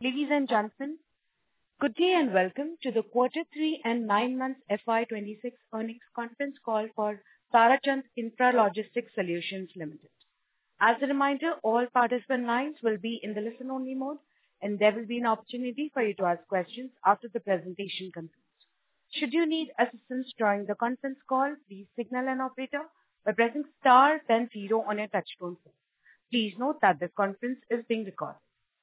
Ladies and gentlemen, good day and welcome to the Quarter 3 and 9 months FY26 earnings conference call for Tarachand Intralogistics Solutions Limited. As a reminder, all participant lines will be in the listen-only mode, and there will be an opportunity for you to ask questions after the presentation concludes. Should you need assistance during the conference call, please signal an operator by pressing star then zero on your touchtone phone. Please note that this conference is being recorded.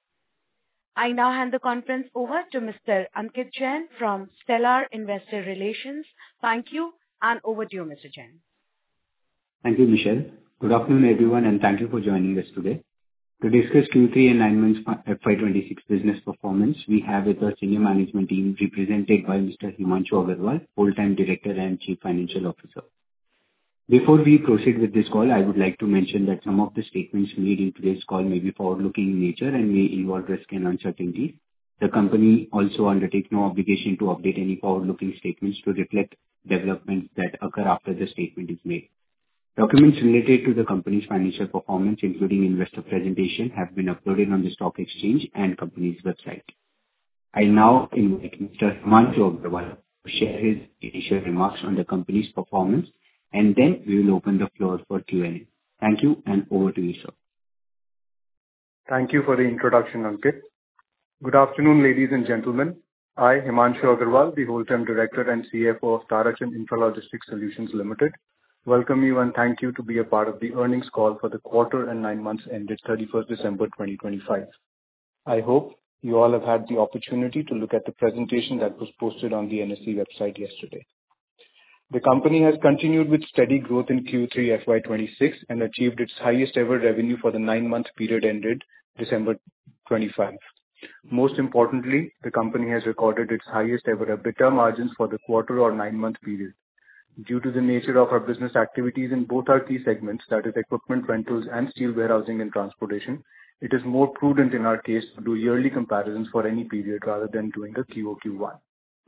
I now hand the conference over to Mr. Ankit Jain from Stellar Investor Relations. Thank you, and over to you, Mr. Jain. Thank you, Michelle. Good afternoon, everyone, and thank you for joining us today. To discuss Q3 and 9 months FY26 business performance, we have with our senior management team represented by Mr. Himanshu Agarwal, Full-time Director and Chief Financial Officer. Before we proceed with this call, I would like to mention that some of the statements made in today's call may be forward-looking in nature and may involve risk and uncertainty. The company also undertakes no obligation to update any forward-looking statements to reflect developments that occur after the statement is made. Documents related to the company's financial performance, including investor presentation, have been uploaded on the stock exchange and company's website. I now invite Mr. Himanshu Agarwal to share his initial remarks on the company's performance, and then we will open the floor for Q&A. Thank you, and over to you, sir. Thank you for the introduction, Ankit. Good afternoon, ladies and gentlemen. I, Himanshu Agarwal, the Whole-time Director and CFO of Tarachand Intralogistics Solutions Limited, welcome you and thank you to be a part of the earnings call for the quarter and 9 months ended 31st December 2025. I hope you all have had the opportunity to look at the presentation that was posted on the NSE website yesterday. The company has continued with steady growth in Q3 FY26 and achieved its highest ever revenue for the 9-month period ended December 25. Most importantly, the company has recorded its highest ever EBITDA margins for the quarter or 9-month period. Due to the nature of our business activities in both our key segments, that is equipment rentals and steel warehousing and transportation, it is more prudent in our case to do yearly comparisons for any period rather than doing a QOQ one.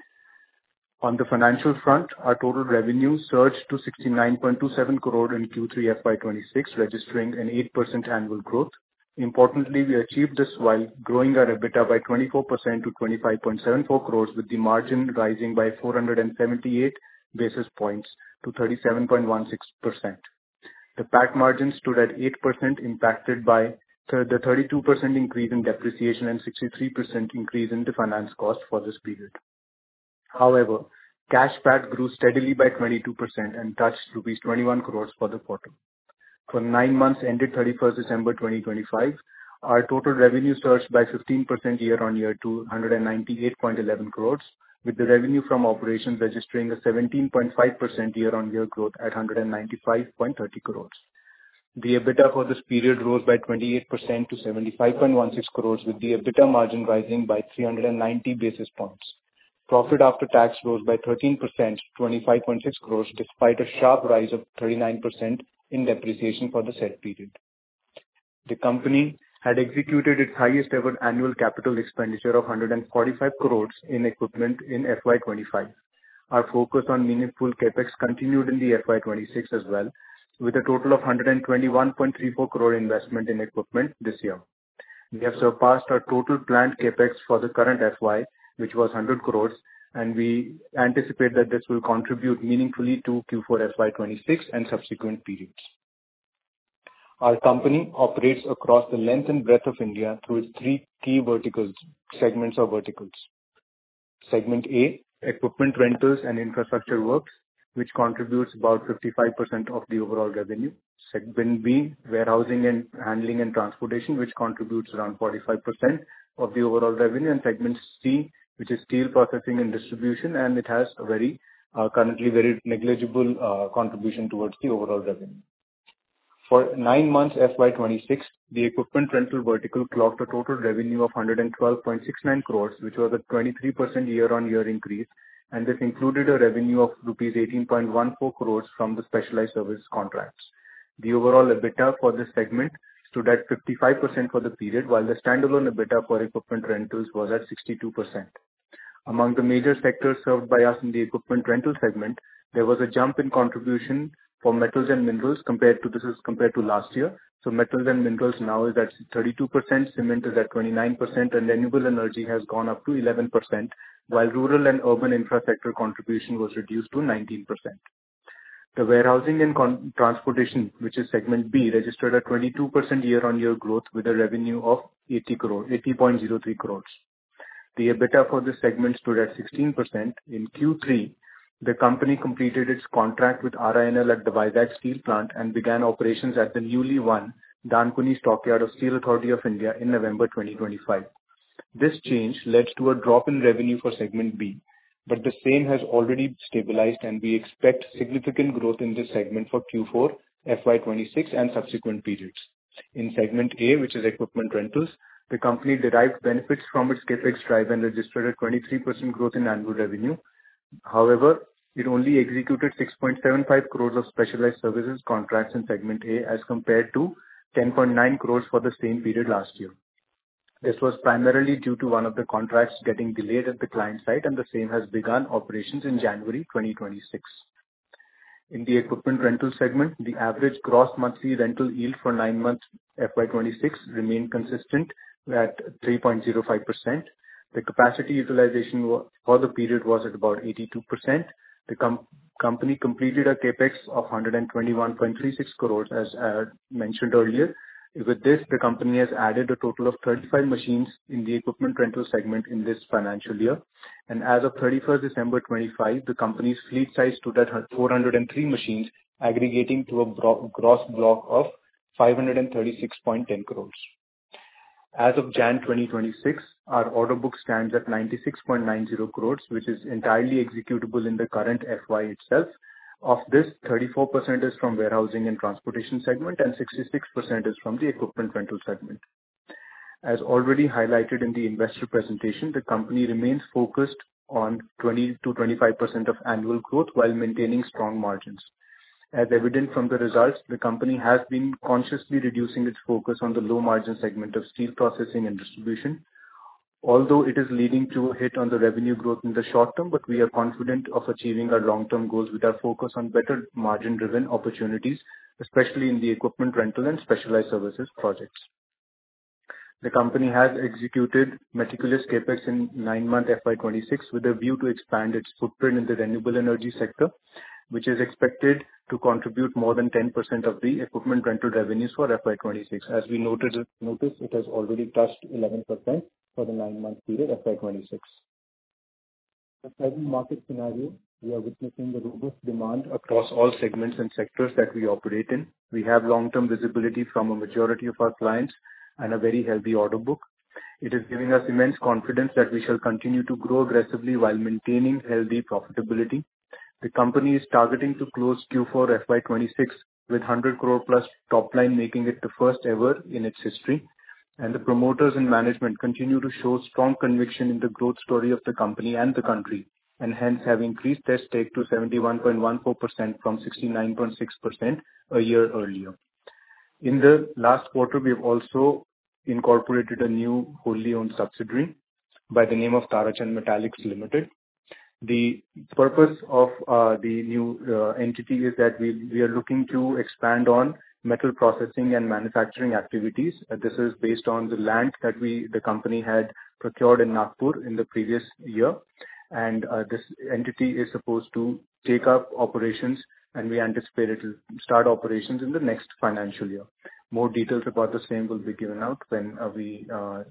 On the financial front, our total revenue surged to 69.27 crore in Q3 FY26, registering an 8% annual growth. Importantly, we achieved this while growing our EBITDA by 24% to 25.74 crores, with the margin rising by 478 basis points to 37.16%. The PAT margin stood at 8%, impacted by the 32% increase in depreciation and 63% increase in the finance cost for this period. However, cash PAT grew steadily by 22% and touched rupees 21 crores for the quarter. For 9 months ended 31st December 2025, our total revenue surged by 15% year-on-year to 198.11 crores, with the revenue from operations registering a 17.5% year-on-year growth at 195.30 crores. The EBITDA for this period rose by 28% to 75.16 crores, with the EBITDA margin rising by 390 basis points. Profit after tax rose by 13% to 25.6 crores, despite a sharp rise of 39% in depreciation for the said period. The company had executed its highest ever annual capital expenditure of 145 crores in equipment in FY25. Our focus on meaningful capex continued in the FY26 as well, with a total of 121.34 crore investment in equipment this year. We have surpassed our total planned capex for the current FY, which was 100 crores, and we anticipate that this will contribute meaningfully to Q4 FY26 and subsequent periods. Our company operates across the length and breadth of India through its 3 key segments or verticals. Segment A, equipment rentals and infrastructure works, which contributes about 55% of the overall revenue. Segment B, warehousing and handling and transportation, which contributes around 45% of the overall revenue. And segment C, which is steel processing and distribution, and it has a currently very negligible contribution towards the overall revenue. For 9 months FY26, the equipment rental vertical clocked a total revenue of 112.69 crores, which was a 23% year-on-year increase, and this included a revenue of rupees 18.14 crores from the specialized service contracts. The overall EBITDA for this segment stood at 55% for the period, while the standalone EBITDA for equipment rentals was at 62%. Among the major sectors served by us in the equipment rental segment, there was a jump in contribution for metals and minerals compared to last year. So metals and minerals now is at 32%, cement is at 29%, and renewable energy has gone up to 11%, while rural and urban infra sector contribution was reduced to 19%. The warehousing and transportation, which is segment B, registered a 22% year-on-year growth with a revenue of 80.03 crores. The EBITDA for this segment stood at 16%. In Q3, the company completed its contract with RINL at the Vizag Steel Plant and began operations at the newly won Dankuni Stockyard of Steel Authority of India in November 2025. This change led to a drop in revenue for segment B, but the same has already stabilized, and we expect significant growth in this segment for Q4, FY26 and subsequent periods. In segment A, which is equipment rentals, the company derived benefits from its CapEx drive and registered a 23% growth in annual revenue. However, it only executed 6.75 crores of specialized services contracts in segment A as compared to 10.9 crores for the same period last year. This was primarily due to one of the contracts getting delayed at the client site, and the same has begun operations in January 2026. In the equipment rental segment, the average gross monthly rental yield for 9 months FY26 remained consistent at 3.05%. The capacity utilization for the period was at about 82%. The company completed a CapEx of 121.36 crores, as mentioned earlier. With this, the company has added a total of 35 machines in the equipment rental segment in this financial year. And as of 31st December 25, the company's fleet size stood at 403 machines, aggregating to a gross block of 536.10 crores. As of Jan 2026, our order book stands at 96.90 crores, which is entirely executable in the current FY itself. Of this, 34% is from warehousing and transportation segment and 66% is from the equipment rental segment. As already highlighted in the investor presentation, the company remains focused on 20 to 25% of annual growth while maintaining strong margins. As evident from the results, the company has been consciously reducing its focus on the low margin segment of steel processing and distribution. Although it is leading to a hit on the revenue growth in the short term, but we are confident of achieving our long-term goals with our focus on better margin-driven opportunities, especially in the equipment rental and specialized services projects. The company has executed meticulous CapEx in 9-month FY26 with a view to expand its footprint in the renewable energy sector, which is expected to contribute more than 10% of the equipment rental revenues for FY26. As we noticed, it has already touched 11% for the 9-month period FY26. The present market scenario, we are witnessing the robust demand across all segments and sectors that we operate in. We have long-term visibility from a majority of our clients and a very healthy order book. It is giving us immense confidence that we shall continue to grow aggressively while maintaining healthy profitability. The company is targeting to close Q4 FY26 with 100 crore plus top line, making it the first ever in its history. And the promoters and management continue to show strong conviction in the growth story of the company and the country, and hence have increased their stake to 71.14% from 69.6% a year earlier. In the last quarter, we have also incorporated a new wholly owned subsidiary by the name of Tarachand Metallics Limited. The purpose of the new entity is that we are looking to expand on metal processing and manufacturing activities. This is based on the land that the company had procured in Nagpur in the previous year. And this entity is supposed to take up operations, and we anticipate it will start operations in the next financial year. More details about the same will be given out when we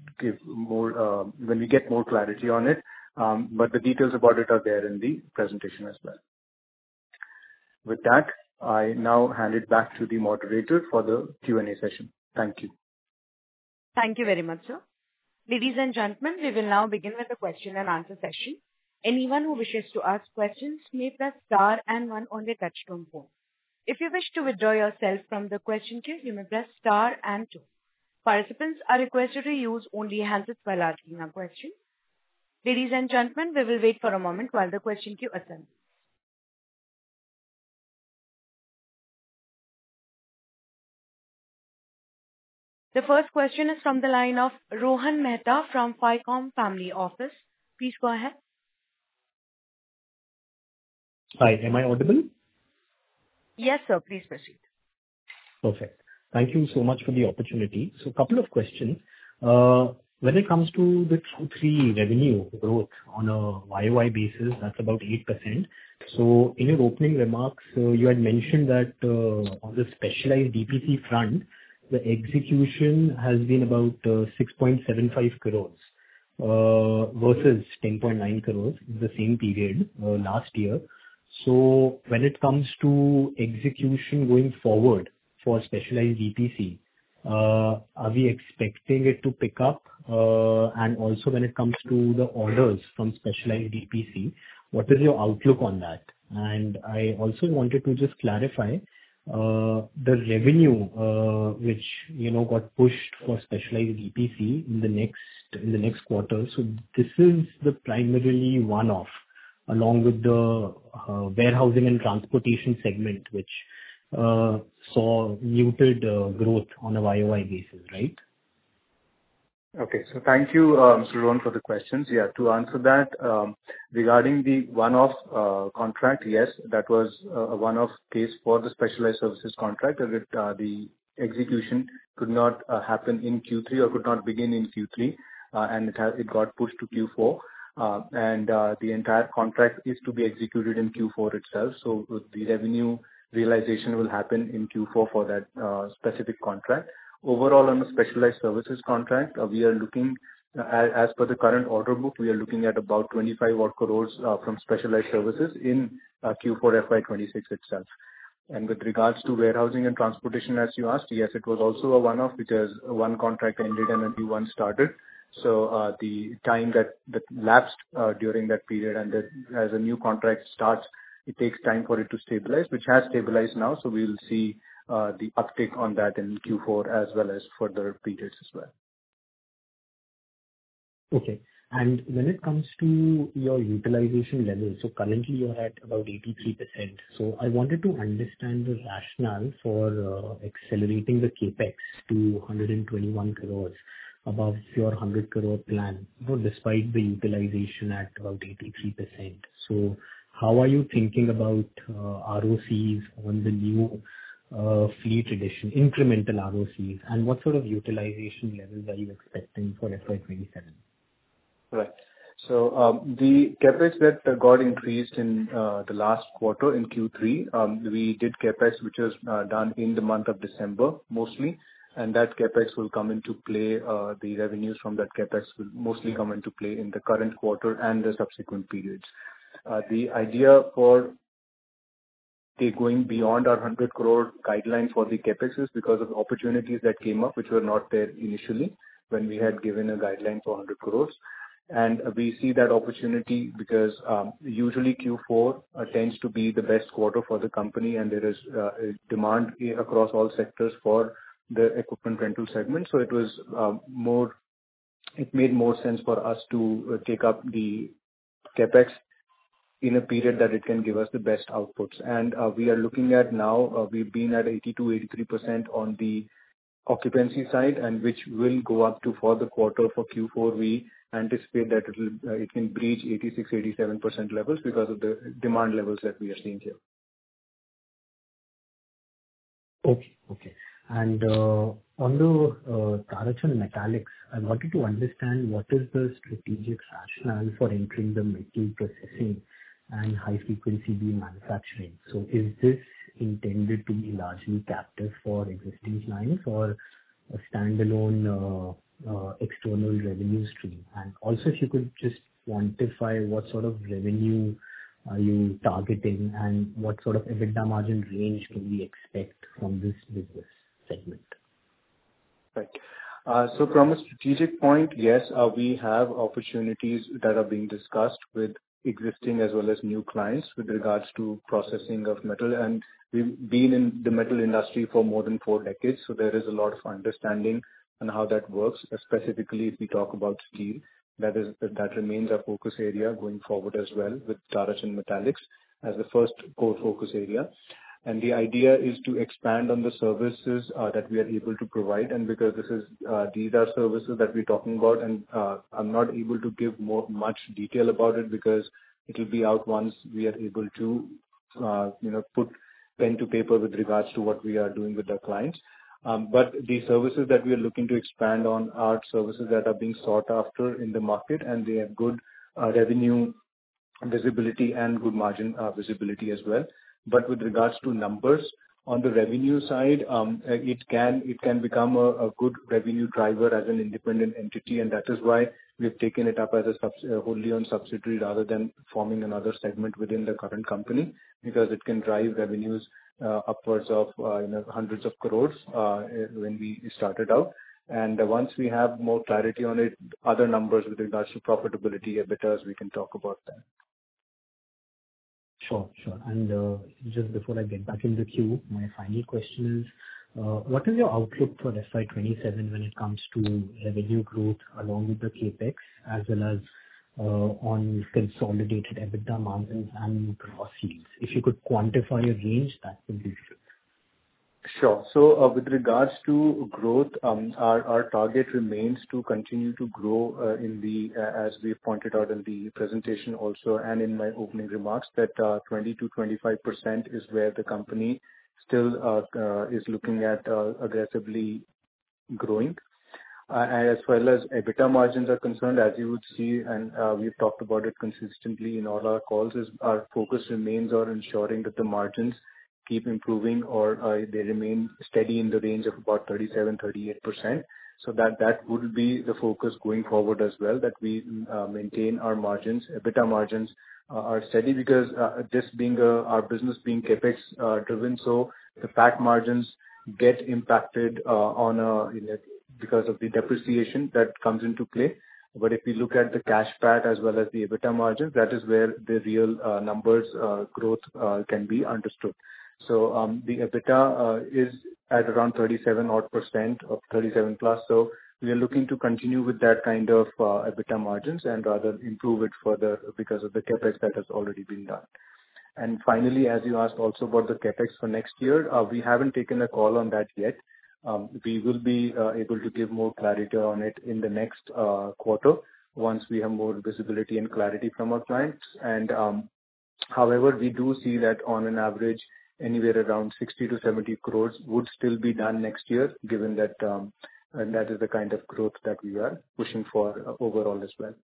get more clarity on it. But the details about it are there in the presentation as well. With that, I now hand it back to the moderator for the Q&A session. Thank you. Thank you very much, sir. Ladies and gentlemen, we will now begin with the question and answer session. Anyone who wishes to ask questions may press star and 1 on their touchtone phone. If you wish to withdraw yourself from the question queue, you may press star and 2. Participants are requested to use only handsets while asking a question. Ladies and gentlemen, we will wait for a moment while the question queue assembles. The first question is from the line of Rohan Mehta from FICOM Family Office. Please go ahead. Hi, am I audible? Yes, sir. Please proceed. Perfect. Thank you so much for the opportunity. So a couple of questions. When it comes to the Q3 revenue growth on a YOY basis, that's about 8%. So in your opening remarks, you had mentioned that on the specialized DPC front, the execution has been about 6.75 crores versus 10.9 crores in the same period last year. So when it comes to execution going forward for specialized DPC, are we expecting it to pick up? And also when it comes to the orders from specialized DPC, what is your outlook on that? And I also wanted to just clarify the revenue which got pushed for specialized DPC in the next quarter. So this is the primarily one-off, along with the warehousing and transportation segment, which saw muted growth on a YOY basis, right? Okay. So thank you, Mr. Rohan, for the questions. Yeah, to answer that, regarding the one-off contract, yes, that was a one-off case for the specialized services contract, as the execution could not happen in Q3 or could not begin in Q3, and it got pushed to Q4. And the entire contract is to be executed in Q4 itself. So the revenue realization will happen in Q4 for that specific contract. Overall, on the specialized services contract, we are looking, as per the current order book, we are looking at about 25 odd crores from specialized services in Q4 FY26 itself. And with regards to warehousing and transportation, as you asked, yes, it was also a one-off because one contract ended and a new one started. So the time that lapsed during that period, and that as a new contract starts, it takes time for it to stabilize, which has stabilized now. So we will see the uptick on that in Q4 as well as further periods as well. Okay. And when it comes to your utilization level, so currently you're at about 83%. So I wanted to understand the rationale for accelerating the capex to 121 crores above your 100 crore plan, despite the utilization at about 83%. So how are you thinking about ROCs on the new fleet addition, incremental ROCs, and what sort of utilization levels are you expecting for FY27? Right. So the capex that got increased in the last quarter in Q3, we did capex which was done in the month of December mostly, and that capex will come into play. The revenues from that capex will mostly come into play in the current quarter and the subsequent periods. The idea for going beyond our 100 crore guideline for the capex is because of opportunities that came up which were not there initially when we had given a guideline for 100 crores. And we see that opportunity because usually Q4 tends to be the best quarter for the company, and there is demand across all sectors for the equipment rental segment. So it was it made more sense for us to take up the capex in a period that it can give us the best outputs. And we are looking at now, we've been at 82-83% on the occupancy side, and which will go up to for the quarter for Q4. We anticipate that it can breach 86-87% levels because of the demand levels that we are seeing here. Okay. And on the Tarachan Metallics, I wanted to understand what is the strategic rationale for entering the metal processing and high-frequency beam manufacturing. So is this intended to be largely captive for existing clients or a standalone external revenue stream? And also, if you could just quantify what sort of revenue are you targeting and what sort of EBITDA margin range can we expect from this business segment? Right. So from a strategic point, yes, we have opportunities that are being discussed with existing as well as new clients with regards to processing of metal. And we've been in the metal industry for more than 4 decades, so there is a lot of understanding on how that works. Specifically, if we talk about steel, that remains our focus area going forward as well, with Tarachan Metallics as the first core focus area. And the idea is to expand on the services that we are able to provide. And because these are services that we're talking about, and I'm not able to give much detail about it because it will be out once we are able to put pen to paper with regards to what we are doing with our clients. But the services that we are looking to expand on are services that are being sought after in the market, and they have good revenue visibility and good margin visibility as well. But with regards to numbers, on the revenue side, it can become a good revenue driver as an independent entity, and that is why we've taken it up as a wholly owned subsidiary rather than forming another segment within the current company, because it can drive revenues upwards of hundreds of crores when we started out. And once we have more clarity on it, other numbers with regards to profitability, EBITDAs, we can talk about that. Sure. And just before I get back in the queue, my final question is, what is your outlook for FY27 when it comes to revenue growth along with the CapEx, as well as on consolidated EBITDA margins and gross yields? If you could quantify a range, that would be good. Sure. So with regards to growth, our target remains to continue to grow as we pointed out in the presentation also and in my opening remarks, that 20 to 25% is where the company still is looking at aggressively growing. As well as EBITDA margins are concerned, as you would see, and we've talked about it consistently in all our calls, is our focus remains on ensuring that the margins keep improving or they remain steady in the range of about 37-38%. So that would be the focus going forward as well, that we maintain our margins. EBITDA margins are steady, because this being our business being CapEx driven, so the PAT margins get impacted because of the depreciation that comes into play. But if we look at the cash PAT as well as the EBITDA margins, that is where the real numbers growth can be understood. So the EBITDA is at around 37% of 37 plus. So we are looking to continue with that kind of EBITDA margins and rather improve it further because of the CapEx that has already been done. And finally, as you asked also about the CapEx for next year, we haven't taken a call on that yet. We will be able to give more clarity on it in the next quarter once we have more visibility and clarity from our clients. And however, we do see that on an average, anywhere around 60 to 70 crores would still be done next year, given that and that is the kind of growth that we are pushing for overall as well.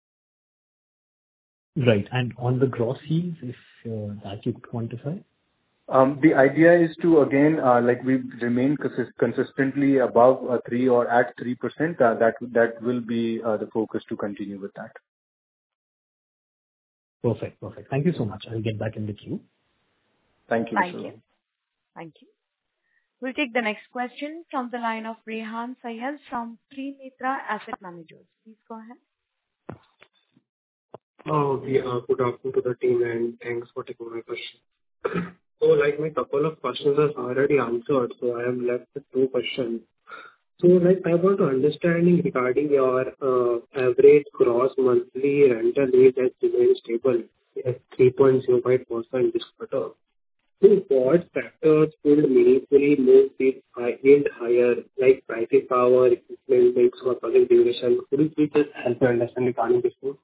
Right. And on the gross yields, if that you could quantify? The idea is to, again, we remain consistently above 3 or at 3%. That will be the focus to continue with that. Perfect. Thank you so much. I'll get back in the queue. Thank you. Thank you. We'll take the next question from the line of Rehan Syed from Trinetra Asset Managers. Please go ahead. Good afternoon to the team, and thanks for taking my question. So, my couple of questions are already answered, so I am left with 2 questions. So, I want to understanding regarding your average gross monthly rental rate that remains stable at 3.05% this quarter. So, what factors will meaningfully move it yield higher, like pricing power, equipment mix, or project duration? Could you please just help me understand regarding this one?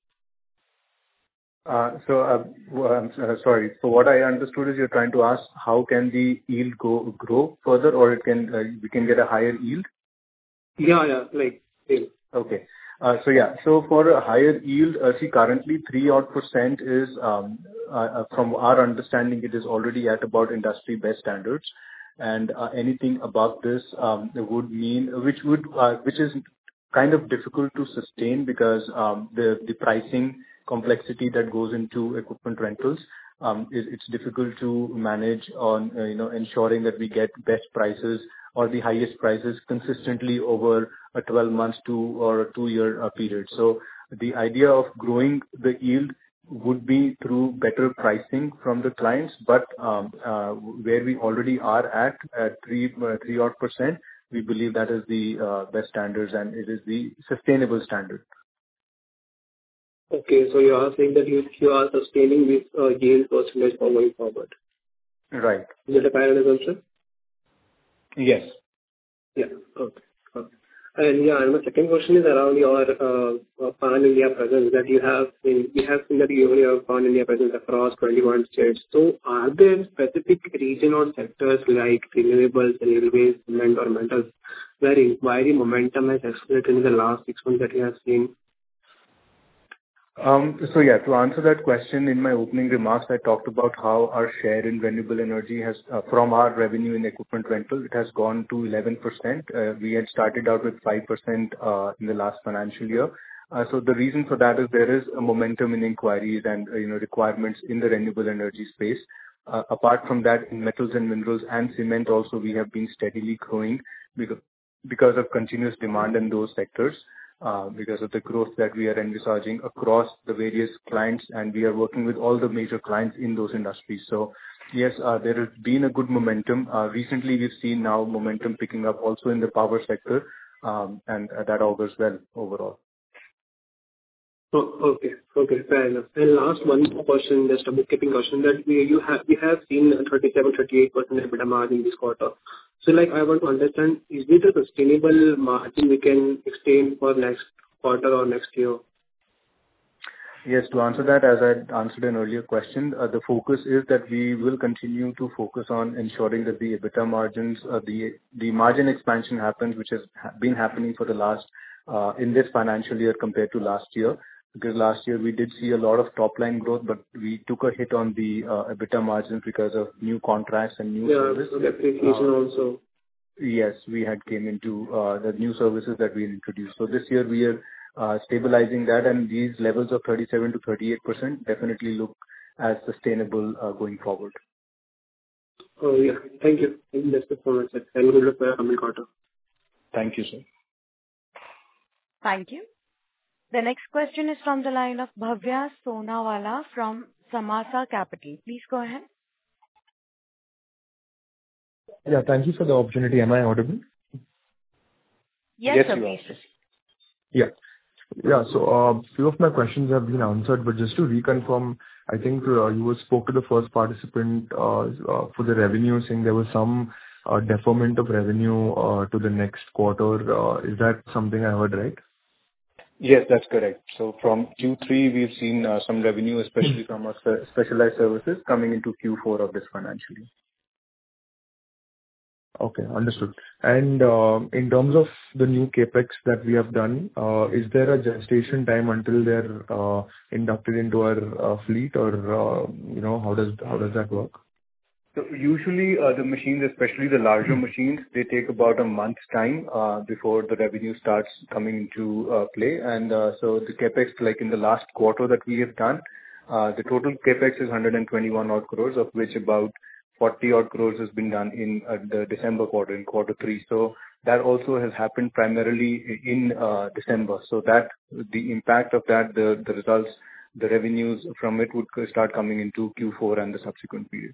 I'm sorry. So what I understood is you're trying to ask how can the yield grow further, or we can get a higher yield? Yeah, same. Okay. So for a higher yield, currently 3% is, from our understanding, it is already at about industry best standards, and anything above this would mean, which is kind of difficult to sustain because the pricing complexity that goes into equipment rentals, it's difficult to manage on ensuring that we get best prices or the highest prices consistently over a 12 months or a 2-year period. So the idea of growing the yield would be through better pricing from the clients, but where we already are at 3%, we believe that is the best standards and it is the sustainable standard. Okay, so you are saying that you are sustaining this yield percentage going forward. Right. Is it a fair assumption? Yes. Yeah. Okay. And my second question is around your pan-India presence that you have. We have seen that you have pan-India presence across 21 states. So are there specific region or sectors like renewables, railways, cement or metals where inquiry momentum has accelerated in the last 6 months that you have seen? So yeah, to answer that question, in my opening remarks, I talked about how our share in renewable energy has, from our revenue in equipment rental, it has gone to 11%. We had started out with 5% in the last financial year. So the reason for that is there is a momentum in inquiries and requirements in the renewable energy space. Apart from that, in metals and minerals and cement also, we have been steadily growing because of continuous demand in those sectors. Because of the growth that we are envisaging across the various clients, and we are working with all the major clients in those industries. So yes, there has been a good momentum. Recently, we've seen now momentum picking up also in the power sector, and that augurs well overall. Oh, okay, fair enough. And last one more question, just a bookkeeping question, that we have seen a 37-38% EBITDA margin this quarter. So like I want to understand, is it a sustainable margin we can extend for next quarter or next year? Yes, to answer that, as I answered an earlier question, the focus is that we will continue to focus on ensuring that the EBITDA margins, the margin expansion happens, which has been happening for the last, in this financial year compared to last year. Because last year we did see a lot of top-line growth, but we took a hit on the EBITDA margins because of new contracts and new services. Yeah, depreciation also. Yes, we had came into the new services that we introduced. So this year we are stabilizing that, and these levels of 37 to 38% definitely look as sustainable going forward. Oh yeah, thank you. That's the format, sir. And good luck for your coming quarter. Thank you, sir. Thank you. The next question is from the line of Bhavya Sonawala from Samasa Capital. Please go ahead. Yeah, thank you for the opportunity. Am I audible? Yes, sir, please. Yeah. So, few of my questions have been answered, but just to reconfirm, I think you spoke to the first participant for the revenue, saying there was some deferment of revenue to the next quarter. Is that something I heard right? Yes, that's correct. So from Q3, we've seen some revenue, especially from our specialized services, coming into Q4 of this financial year. Okay, understood. And in terms of the new CapEx that we have done, is there a gestation time until they're inducted into our fleet, or how does that work? So usually the machines, especially the larger machines, they take about a month's time before the revenue starts coming into play. And so the CapEx, like in the last quarter that we have done, the total CapEx is 121 odd crores, of which about 40 odd crores has been done in the December quarter, in quarter 3. So that also has happened primarily in December. So that the impact of that, the results, the revenues from it would start coming into Q4 and the subsequent periods.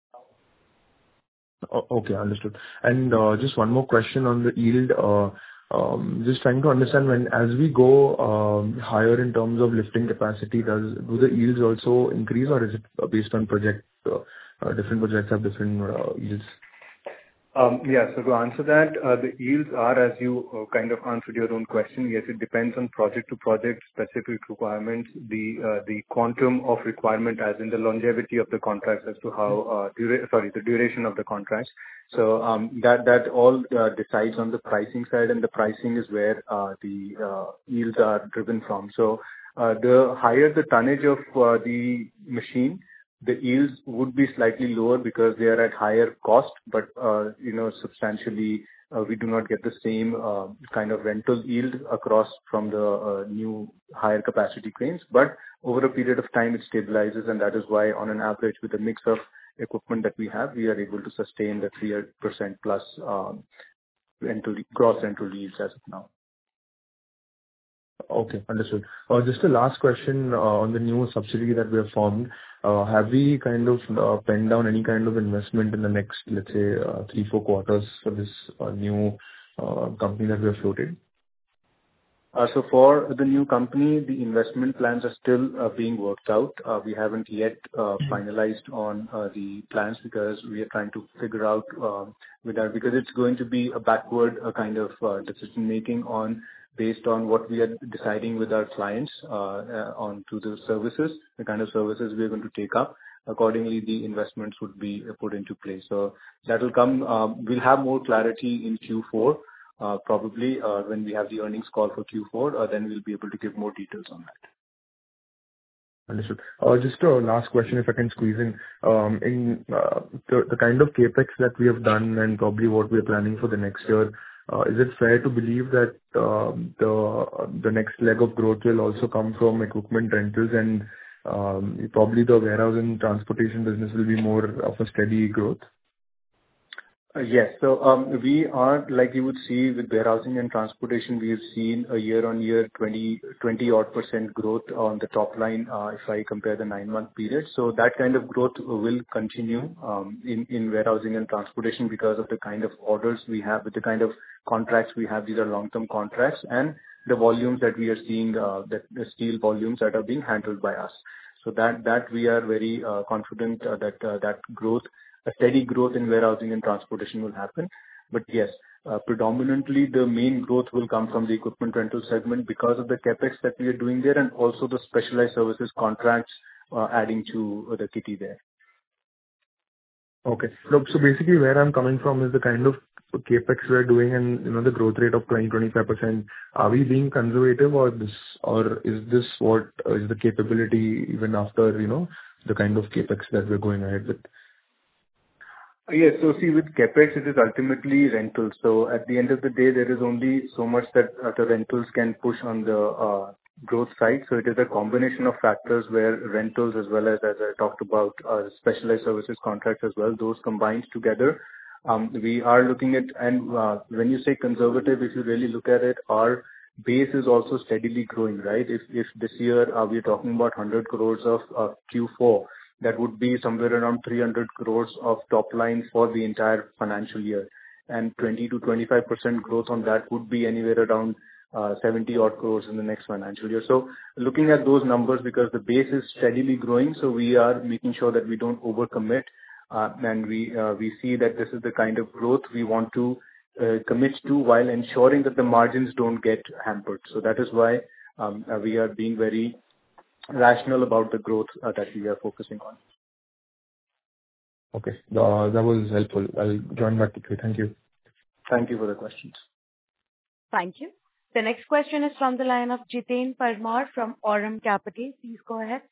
Okay, understood. And just one more question on the yield. Just trying to understand, as we go higher in terms of lifting capacity, do the yields also increase, or is it based on project? Different projects have different yields. Yeah. So to answer that, the yields are, as you kind of answered your own question, yes, it depends on project to project, specific requirements, the quantum of requirement, as in the longevity of the contracts, as to how the duration of the contracts. So that all decides on the pricing side, and the pricing is where the yields are driven from. So the higher the tonnage of the machine, the yields would be slightly lower because they are at higher cost, but substantially we do not get the same kind of rental yield across from the new higher capacity cranes. But over a period of time, it stabilizes, and that is why, on an average, with the mix of equipment that we have, we are able to sustain the 3% plus gross rental yields as of now. Okay, understood. Just a last question on the new subsidiary that we have formed. Have we kind of penned down any kind of investment in the next, let's say, 3-4 quarters for this new company that we have floated? So for the new company, the investment plans are still being worked out. We haven't yet finalized on the plans because we are trying to figure out with that, because it's going to be a backward kind of decision-making based on what we are deciding with our clients on to the services, the kind of services we are going to take up. Accordingly, the investments would be put into place. So that will come. We'll have more clarity in Q4. Probably when we have the earnings call for Q4, then we'll be able to give more details on that. Understood. Just a last question, if I can squeeze in. In the kind of CapEx that we have done and probably what we are planning for the next year, is it fair to believe that the next leg of growth will also come from equipment rentals and probably the warehouse and transportation business will be more of a steady growth? Yes. So we are, like you would see with warehousing and transportation, we have seen a year-on-year 20-odd% growth on the top line if I compare the 9-month period. So that kind of growth will continue in warehousing and transportation because of the kind of orders we have, with the kind of contracts we have. These are long-term contracts and the volumes that we are seeing, that the steel volumes that are being handled by us. So that we are very confident that growth, a steady growth in warehousing and transportation will happen. But yes, predominantly the main growth will come from the equipment rental segment because of the CapEx that we are doing there and also the specialized services contracts adding to the kitty there. Okay. So basically where I'm coming from is the kind of CapEx we're doing and, the growth rate of 20-25%. Are we being conservative or is this what is the capability even after, the kind of CapEx that we're going ahead with? Yes. So see, with CapEx, it is ultimately rentals. So at the end of the day, there is only so much that the rentals can push on the growth side. So it is a combination of factors where rentals as well as I talked about, specialized services contracts as well, those combined together. We are looking at, and when you say conservative, if you really look at it, our base is also steadily growing, right? If this year we are talking about 100 crores of Q4, that would be somewhere around 300 crores of top line for the entire financial year. And 20-25% growth on that would be anywhere around 70 odd crores in the next financial year. So looking at those numbers, because the base is steadily growing, so we are making sure that we don't overcommit. And we see that this is the kind of growth we want to commit to while ensuring that the margins don't get hampered. So that is why we are being very rational about the growth that we are focusing on. Okay. That was helpful. I'll join back to you. Thank you. Thank you for the questions. Thank you. The next question is from the line of Jiten Parmar from Aurum Capital. Please go ahead.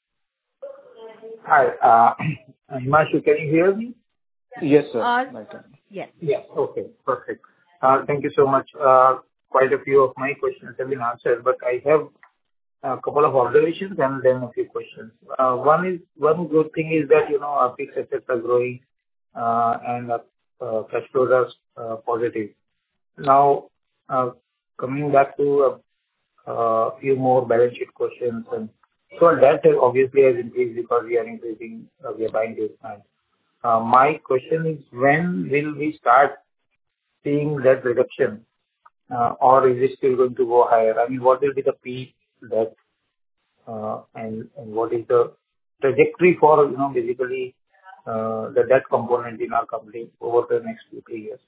Hi. Himanshu, can you hear me? Yes, sir. Yes. Yes. Okay. Perfect. Thank you so much. Quite a few of my questions have been answered, but I have a couple of observations and then a few questions. One good thing is that, our fixed assets are growing, and cash flows are positive. Now, coming back to a few more balance sheet questions. And so debt obviously has increased because we are buying this land. My question is, when will we start seeing that reduction, or is it still going to go higher? I mean, what will be the peak debt, and what is the trajectory for, basically, the debt component in our company over the next 2-3 years?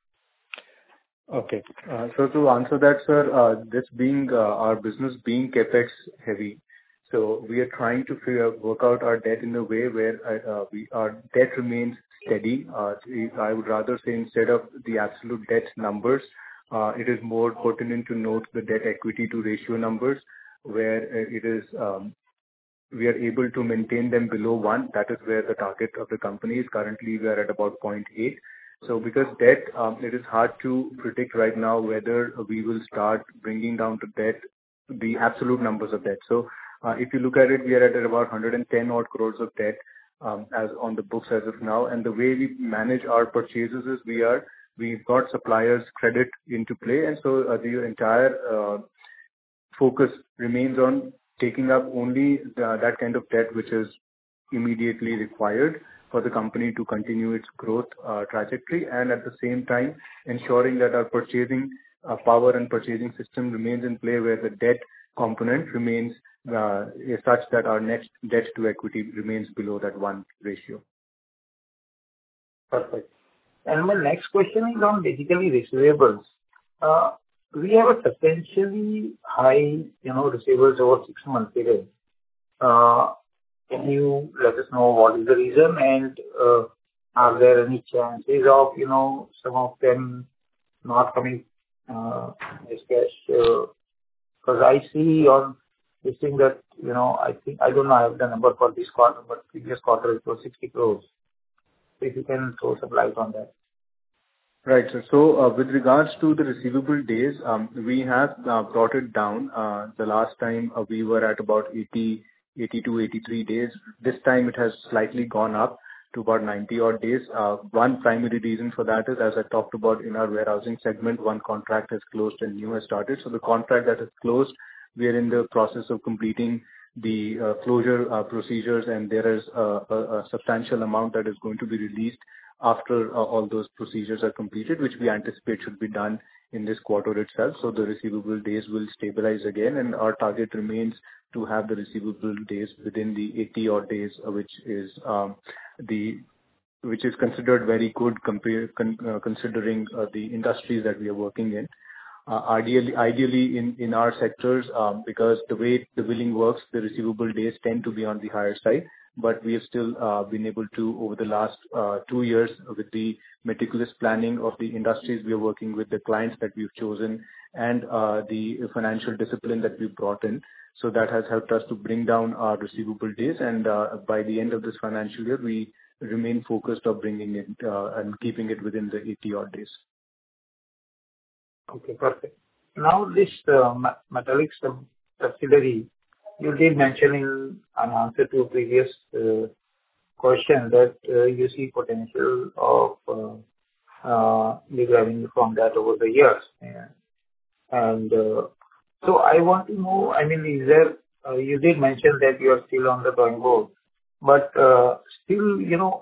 Okay. So to answer that, sir, this being our business being CapEx heavy, so we are trying to work out our debt in a way where our debt remains steady. I would rather say instead of the absolute debt numbers, it is more pertinent to note the debt equity to ratio numbers, where it is we are able to maintain them below 1. That is where the target of the company is. Currently, we are at about 0.8. So because debt, it is hard to predict right now whether we will start bringing down the debt, the absolute numbers of debt. So if you look at it, we are at about 110 odd crores of debt as on the books as of now. And the way we manage our purchases is we've got suppliers credit into play. And so the entire focus remains on taking up only that kind of debt which is immediately required for the company to continue its growth trajectory, and at the same time ensuring that our purchasing power and purchasing system remains in play, where the debt component remains is such that our net debt to equity remains below that 1 ratio. Perfect. And my next question is on basically receivables. We have a substantially high, receivables over 6 month period. Can you let us know what is the reason, and are there any chances of, some of them not coming as cash? Because I see on this thing that, I don't know, I have the number for this quarter, but previous quarter it was 60 crores. So if you can throw some light on that. Right. So, with regards to the receivable days, we have brought it down. The last time we were at about 82, 83 days. This time it has slightly gone up to about 90 odd days. One primary reason for that is, as I talked about in our warehousing segment, one contract has closed and new has started. So the contract that is closed, we are in the process of completing the closure procedures, and there is a substantial amount that is going to be released after all those procedures are completed, which we anticipate should be done in this quarter itself. So the receivable days will stabilize again, and our target remains to have the receivable days within the 80 odd days, which is considered very good considering the industries that we are working in. Ideally in our sectors, because the way the billing works, the receivable days tend to be on the higher side. But we have still been able to, over the last 2 years, with the meticulous planning of the industries we are working with, the clients that we've chosen, and the financial discipline that we've brought in. So that has helped us to bring down our receivable days. And by the end of this financial year, we remain focused on bringing it and keeping it within the 80 odd days. Okay, perfect. Now this metallic subsidiary, you did mention in an answer to a previous question that you see potential of big revenue from that over the years. And so I want to know, is there, you did mention that you are still on the drawing board, but still,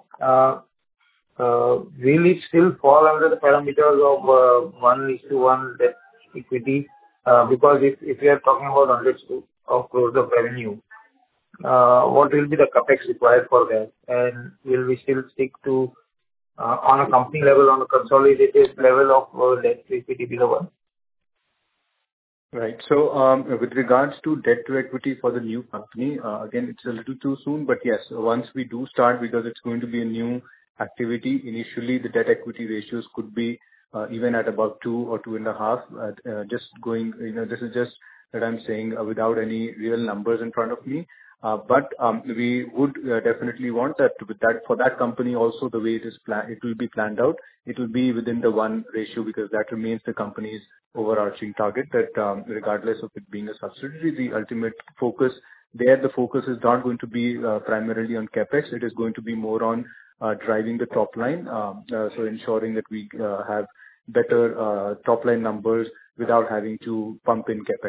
will it still fall under the parameters of 1:1 debt equity? Because if we are talking about hundreds of crores of revenue, what will be the capex required for that? And will we still stick to, on a company level, on a consolidated level of debt to equity below 1? Right. So, with regards to debt to equity for the new company, again, it's a little too soon, but yes, once we do start, because it's going to be a new activity, initially the debt equity ratios could be even at about 2 or 2.5. Just going, this is just that I'm saying without any real numbers in front of me. But we would definitely want that for that company also, the way it will be planned out, it will be within the 1 ratio, because that remains the company's overarching target, that regardless of it being a subsidiary, the ultimate focus there, the focus is not going to be primarily on capex. It is going to be more on driving the top line, so ensuring that we have better top line numbers without having to pump in capex.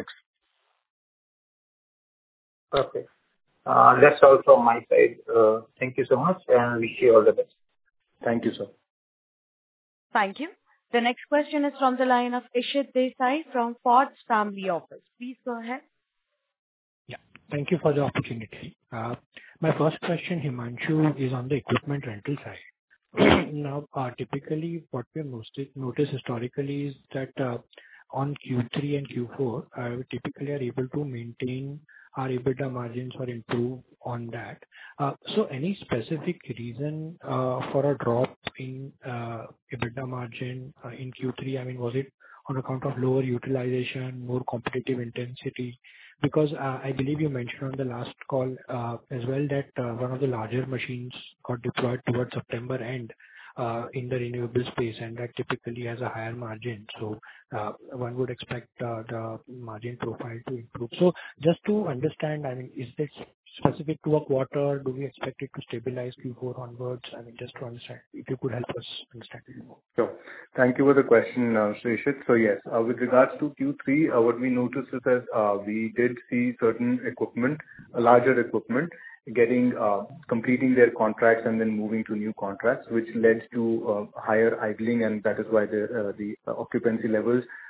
Perfect. That's all from my side. Thank you so much, and wish you all the best. Thank you, sir. Thank you. The next question is from the line of Ishit Desai from Ford's Family Office. Please go ahead. Yeah, thank you for the opportunity. My first question, Himanshu, is on the equipment rental side. Now, typically, what we have noticed historically is that on Q3 and Q4, we typically are able to maintain our EBITDA margins or improve on that. So any specific reason for a drop in EBITDA margin in Q3? Was it on account of lower utilization, more competitive intensity? Because I believe you mentioned on the last call as well that one of the larger machines got deployed towards September end in the renewable space, and that typically has a higher margin. So one would expect the margin profile to improve. So just to understand, is this specific to a quarter? Do we expect it to stabilize Q4 onwards? Just to understand, if you could help us understand it more. Sure. Thank you for the question, Shrishit. So yes, with regards to Q3, what we noticed is that we did see certain equipment, larger equipment, completing their contracts and then moving to new contracts, which led to higher idling, and that is why the occupancy levels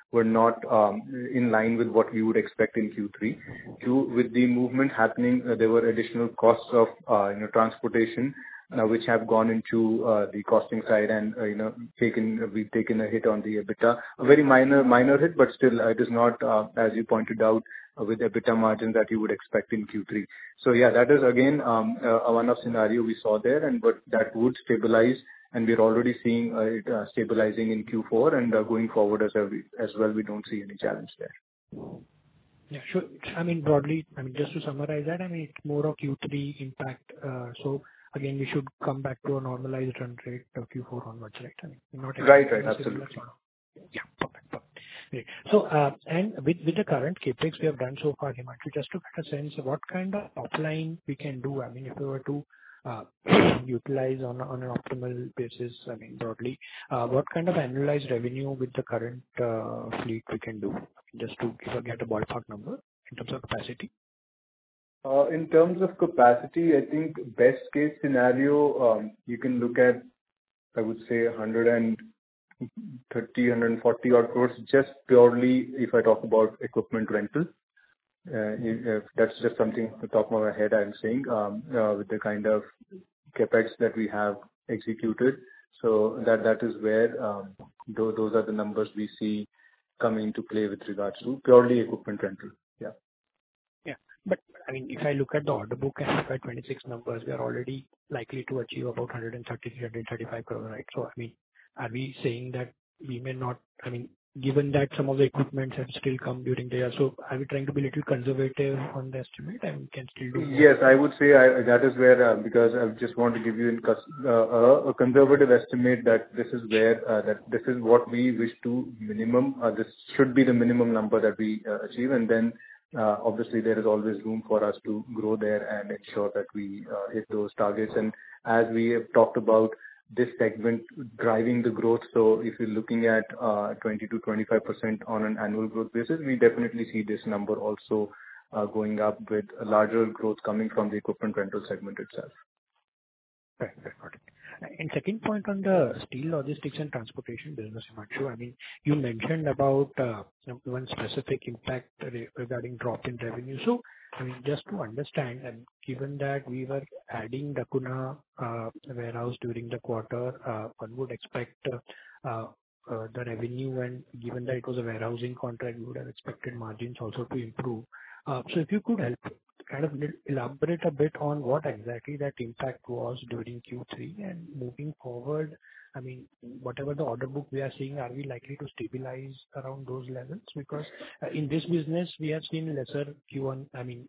were not in line with what we would expect in Q3. With the movement happening, there were additional costs of transportation, which have gone into the costing side, and we've taken a hit on the EBITDA. A very minor hit, but still it is not, as you pointed out, with EBITDA margin that you would expect in Q3. So yeah, that is again a one-off scenario we saw there, but that would stabilize, and we're already seeing it stabilizing in Q4, and going forward as well, we don't see any challenge there. Yeah, sure. I mean, broadly, just to summarize that, it's more of Q3 impact. So again, we should come back to a normalized run rate of Q4 onwards, right? Right, absolutely. Yeah, perfect. Great. So, and with the current CapEx we have done so far, Himanshu, just to get a sense of what kind of offline we can do. If we were to utilize on an optimal basis, broadly, what kind of annualized revenue with the current fleet we can do, just to get a ballpark number in terms of capacity? In terms of capacity, I think best case scenario, you can look at, I would say, 140 odd crores, just purely if I talk about equipment rental. If that's just something off the top of my head I'm saying, with the kind of capex that we have executed. So that is where those are the numbers we see coming into play with regards to purely equipment rental. Yeah. Yeah. But if I look at the order book and FY 26 numbers, we are already likely to achieve about 135 crore, right? So, are we saying that we may not, given that some of the equipment have still come during the year, so are we trying to be a little conservative on the estimate and can still do more? Yes, I would say that is where, because I just want to give you a conservative estimate that this is where, that this is what we wish to minimum, this should be the minimum number that we achieve, and then obviously there is always room for us to grow there and ensure that we hit those targets. And as we have talked about, this segment driving the growth. So if you're looking at 20 to 25% on an annual growth basis, we definitely see this number also going up with a larger growth coming from the equipment rental segment itself. Right. Got it. And second point on the steel logistics and transportation business, Himanshu, you mentioned about one specific impact regarding drop in revenue. So, just to understand, and given that we were adding the Kuna warehouse during the quarter, one would expect the revenue, and given that it was a warehousing contract, we would have expected margins also to improve. So if you could help kind of elaborate a bit on what exactly that impact was during Q3 and moving forward, whatever the order book we are seeing, are we likely to stabilize around those levels? Because in this business, we have seen lesser Q1,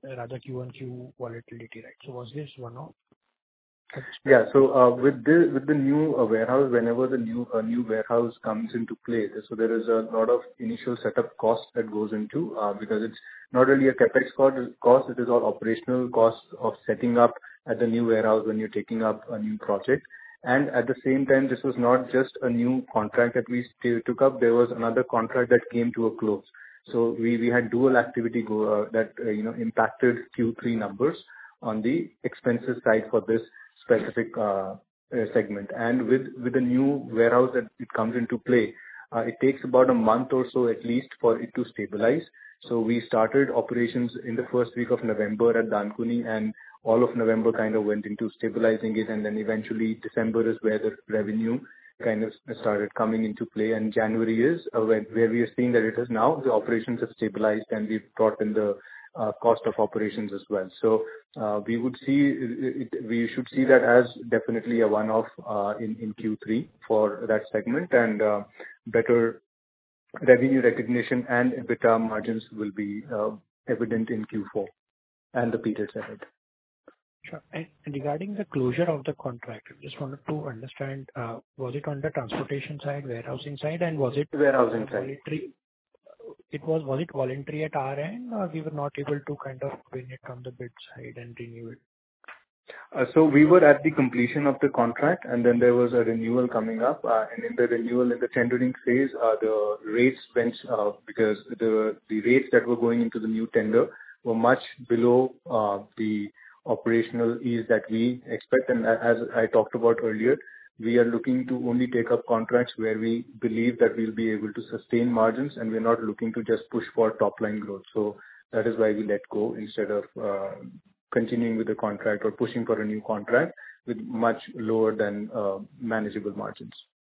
Q1Q volatility, right? So was this one-off? Yeah. So with the new warehouse, whenever the new warehouse comes into play, so there is a lot of initial setup cost that goes into, because it's not really a capex cost, it is all operational costs of setting up at the new warehouse when you're taking up a new project. And at the same time, this was not just a new contract that we took up, there was another contract that came to a close. So we had dual activity that impacted Q3 numbers on the expenses side for this specific segment. And with the new warehouse that it comes into play, it takes about a month or so at least for it to stabilize. So we started operations in the first week of November at Dankuni, and all of November kind of went into stabilizing it, and then eventually December is where the revenue kind of started coming into play, and January is where we are seeing that it is now the operations have stabilized and we've brought in the cost of operations as well. So we should see that as definitely a one-off in Q3 for that segment, and better revenue recognition and EBITDA margins will be evident in Q4 and the periods ahead. Sure. And regarding the closure of the contract, I just wanted to understand, was it on the transportation side, warehousing side, and was it warehousing side? Voluntary? Was it voluntary at our end, or we were not able to kind of win it on the bid side and renew it? So we were at the completion of the contract, and then there was a renewal coming up. And in the renewal, in the tendering phase, the rates went because the rates that were going into the new tender were much below the operational ease that we expect. And as I talked about earlier, we are looking to only take up contracts where we believe that we'll be able to sustain margins, and we're not looking to just push for top-line growth. So that is why we let go instead of continuing with the contract or pushing for a new contract with much lower than manageable margins.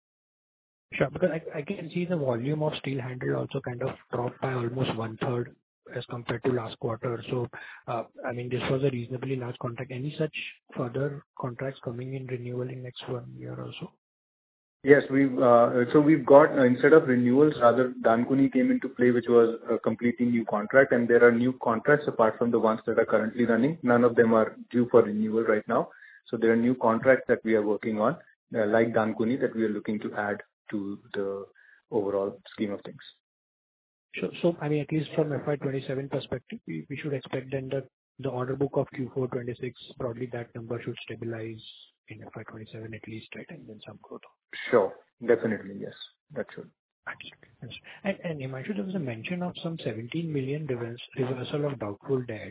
Sure. Because I can see the volume of steel handle also kind of dropped by almost one-third as compared to last quarter. So, I mean, this was a reasonably large contract. Any such further contracts coming in renewal in next 1 year or so? Yes, we've got, instead of renewals, rather Dankuni came into play, which was a completely new contract, and there are new contracts apart from the ones that are currently running. None of them are due for renewal right now. So there are new contracts that we are working on, like Dankuni, that we are looking to add to the overall scheme of things. Sure. So, I mean, at least from FY27 perspective, we should expect then the order book of Q4 26, probably that number should stabilize in FY27 at least, right? And then some growth. Sure. Definitely, yes. That should. Absolutely. And Himanshu, there was a mention of some 17 million reversal of doubtful debt.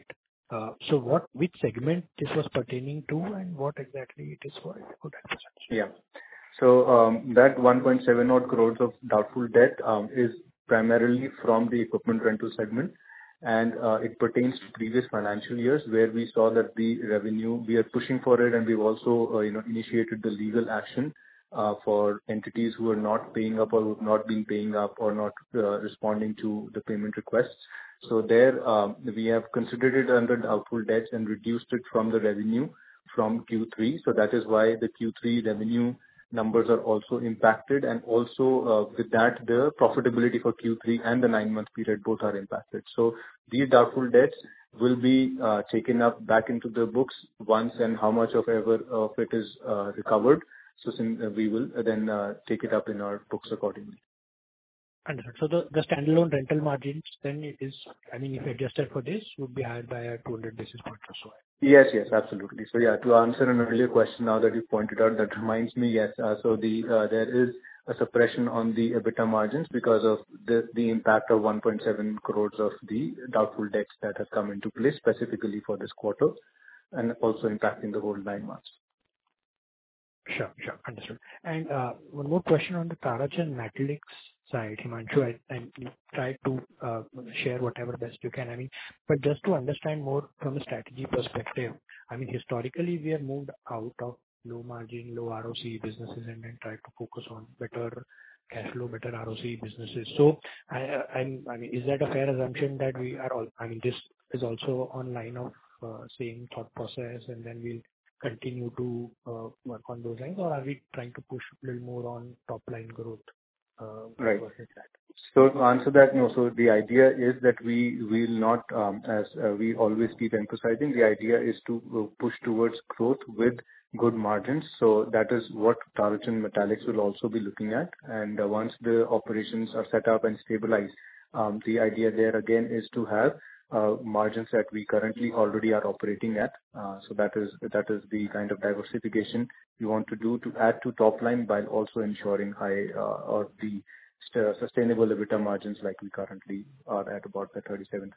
So which segment this was pertaining to, and what exactly it is for? If you could help us understand. Yeah. So that 1.7 odd crores of doubtful debt is primarily from the equipment rental segment, and it pertains to previous financial years where we saw that the revenue, we are pushing for it, and we've also initiated the legal action for entities who are not paying up or who have not been paying up or not responding to the payment requests. So there we have considered it under doubtful debts and reduced it from the revenue from Q3. So that is why the Q3 revenue numbers are also impacted, and also with that the profitability for Q3 and the 9-month period both are impacted. So these doubtful debts will be taken up back into the books once and how much of it is recovered. So we will then take it up in our books accordingly. Understood. So the standalone rental margins then it is, I mean, if adjusted for this, would be higher by 200 basis points or so. Yes, absolutely. So yeah, to answer an earlier question now that you pointed out, that reminds me, yes. So there is a suppression on the EBITDA margins because of the impact of 1.7 crores of the doubtful debts that have come into play specifically for this quarter, and also impacting the whole 9 months. Sure. Understood. And one more question on the Tarachand Metallics side, Himanshu, and you try to share whatever best you can. I mean, but just to understand more from a strategy perspective, I mean, historically we have moved out of low margin, low ROC businesses and then tried to focus on better cash flow, better ROC businesses. So, I mean, is that a fair assumption that we are all? I mean, this is also on line of same thought process, and then we'll continue to work on those lines, or are we trying to push a little more on top line growth? Right. So to answer that, no. So the idea is that we will not, as we always keep emphasizing, the idea is to push towards growth with good margins. So that is what Tarachand Metallics will also be looking at. And once the operations are set up and stabilized, the idea there again is to have margins that we currently already are operating at. So that is the kind of diversification we want to do to add to top line while also ensuring high or the sustainable EBITDA margins like we currently are at about the 37-38%.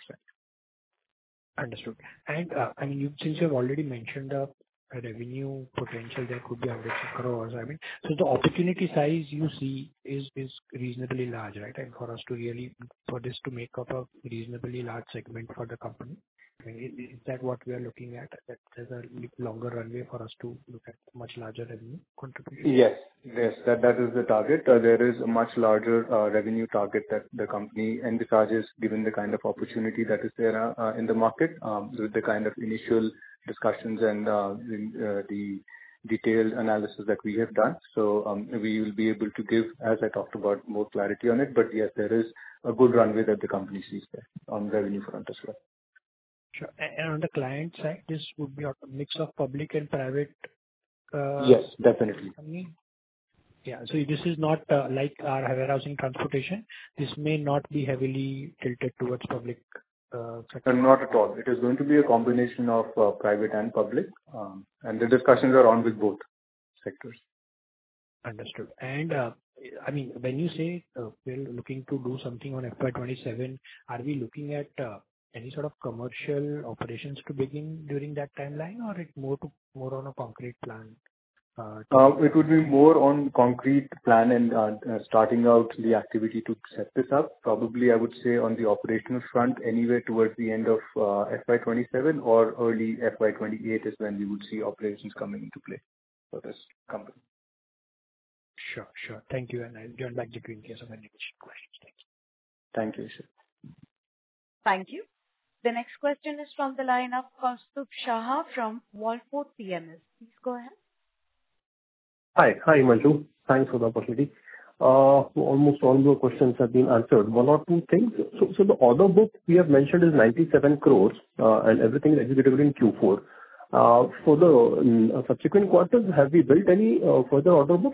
Understood. And I mean, since you've already mentioned a revenue potential there could be hundreds of crores. I mean, so the opportunity size you see is reasonably large, right? And for us to really, for this to make up a reasonably large segment for the company, I mean, is that what we are looking at? That there's a longer runway for us to look at much larger revenue contribution? Yes, that is the target. There is a much larger revenue target that the company envisages given the kind of opportunity that is there in the market with the kind of initial discussions and the detailed analysis that we have done. So we will be able to give, as I talked about, more clarity on it. But yes, there is a good runway that the company sees there on revenue front as well. Sure. And on the client side, this would be a mix of public and private. Yes, definitely. Yeah. So this is not like our warehousing transportation. This may not be heavily tilted towards public sector. Not at all. It is going to be a combination of private and public, and the discussions are on with both sectors. Understood. And I mean, when you say we're looking to do something on FY27, are we looking at any sort of commercial operations to begin during that timeline, or it more on a concrete plan? It would be more on concrete plan and starting out the activity to set this up. Probably, I would say on the operational front, anywhere towards the end of FY27 or early FY28 is when we would see operations coming into play for this company. Sure, sure. Thank you. And I'll join back to you in case of any additional questions. Thank you, sir. Thank you. The next question is from the line of Kaustubh Shah from Wallfort PMS. Please go ahead. Hi, Himanshu. Thanks for the opportunity. Almost all your questions have been answered. One or two things. So the order book we have mentioned is 97 crores, and everything is executed in Q4. For the subsequent quarters, have we built any further order book?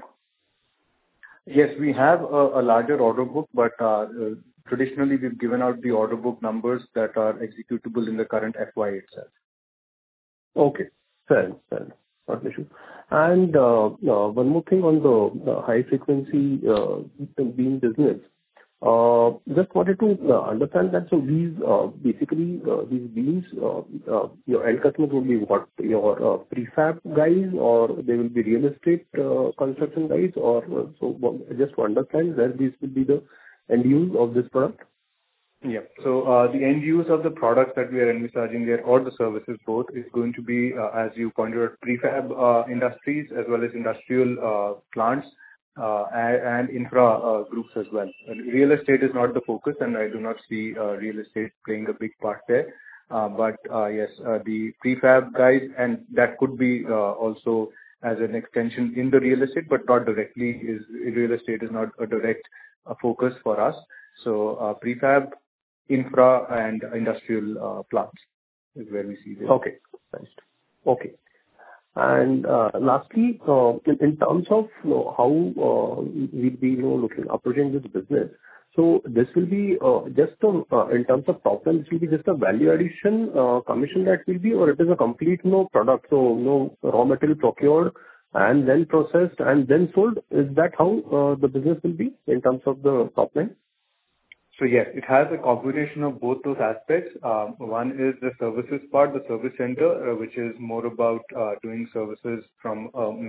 Yes, we have a larger order book, but traditionally we've given out the order book numbers that are executable in the current FY itself. Okay, fair. Not an issue. And one more thing on the high frequency beam business. Just wanted to understand that. So these basically these beams, your end customers will be what? Your prefab guys, or they will be real estate construction guys, or so? Just to understand where this will be the end use of this product. Yeah. So the end use of the products that we are envisaging there, or the services both, is going to be, as you pointed out, prefab industries as well as industrial plants and infra groups as well. Real estate is not the focus, and I do not see real estate playing a big part there. But yes, the prefab guys, and that could be also as an extension in the real estate, but not directly. Real estate is not a direct focus for us. So prefab, infra and industrial plants is where we see this. Okay. Nice. Okay. And lastly, in terms of how we'll be approaching this business, so this will be just in terms of top line, this will be just a value addition commission that will be, or it is a complete product, so no raw material procured and then processed and then sold. Is that how the business will be in terms of the top line? So yes, it has a combination of both those aspects. One is the services part, the service center, which is more about doing services from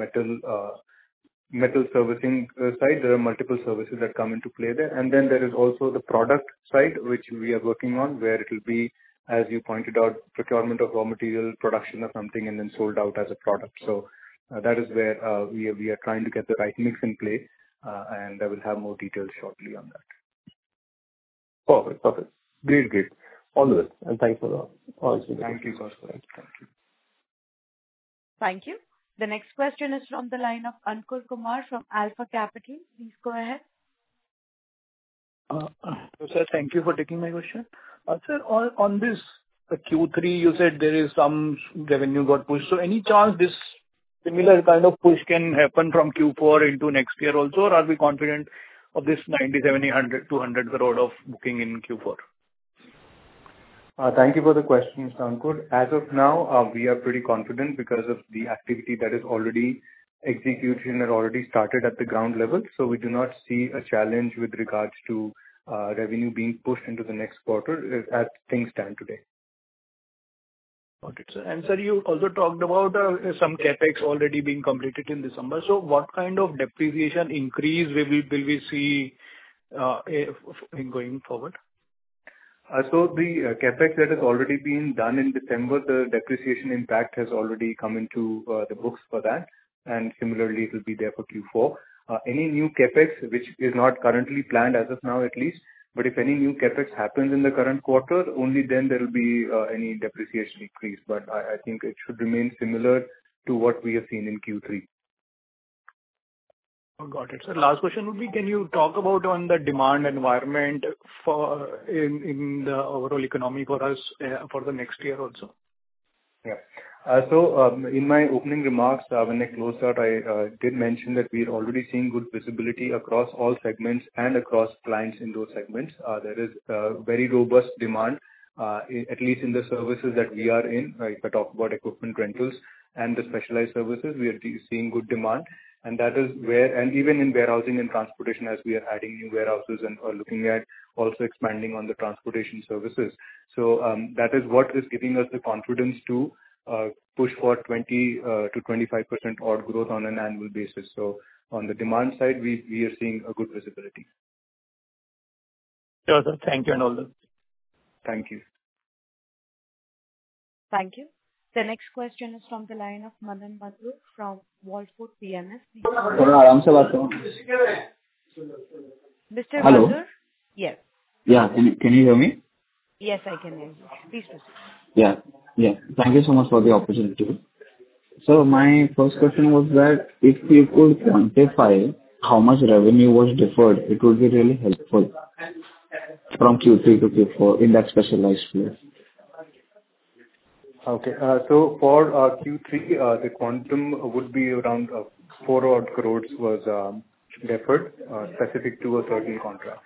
metal servicing side. There are multiple services that come into play there. And then there is also the product side, which we are working on, where it will be, as you pointed out, procurement of raw material, production of something, and then sold out as a product. So that is where we are trying to get the right mix in play, and I will have more details shortly on that. Perfect. Great. All the best. And thanks for the answer. Thank you, Kaustubh. Thank you. Thank you. The next question is from the line of Ankur Kumar from Alpha Capital. Please go ahead. Sir, thank you for taking my question. Sir, on this Q3, you said there is some revenue got pushed. So any chance this similar kind of push can happen from Q4 into next year also, or are we confident of this 200 crore of booking in Q4? Thank you for the question, Ankur. As of now, we are pretty confident because of the activity that is already execution and already started at the ground level. So we do not see a challenge with regards to revenue being pushed into the next quarter as things stand today. Got it, sir. And sir, you also talked about some CapEx already being completed in December. So what kind of depreciation increase will we see in going forward? So the CapEx that has already been done in December, the depreciation impact has already come into the books for that. And similarly, it will be there for Q4. Any new CapEx, which is not currently planned as of now at least, but if any new CapEx happens in the current quarter, only then there will be any depreciation increase. But I think it should remain similar to what we have seen in Q3. Got it. Sir, last question would be, can you talk about on the demand environment for in the overall economy for us for the next year also? Yeah. So in my opening remarks, when I closed out, I did mention that we are already seeing good visibility across all segments and across clients in those segments. There is very robust demand, at least in the services that we are in. If I talk about equipment rentals and the specialized services, we are seeing good demand. And that is where, and even in warehousing and transportation, as we are adding new warehouses and are looking at also expanding on the transportation services. So that is what is giving us the confidence to push for 20 to 25% odd growth on an annual basis. So on the demand side, we are seeing a good visibility. Sure, sir. Thank you and all that. Thank you. Thank you. The next question is from the line of Madan Basu from Wallfort PMS. Mr. Hello. Basu? Yes. Yeah. Can you hear me? Yes, I can hear you. Please proceed. Yeah. Yeah. Thank you so much for the opportunity. So my first question was that if you could quantify how much revenue was deferred, it would be really helpful from Q3 to Q4 in that specialized place. Okay. So for Q3, the quantum would be around 4 odd crores was deferred, specific to a certain contract.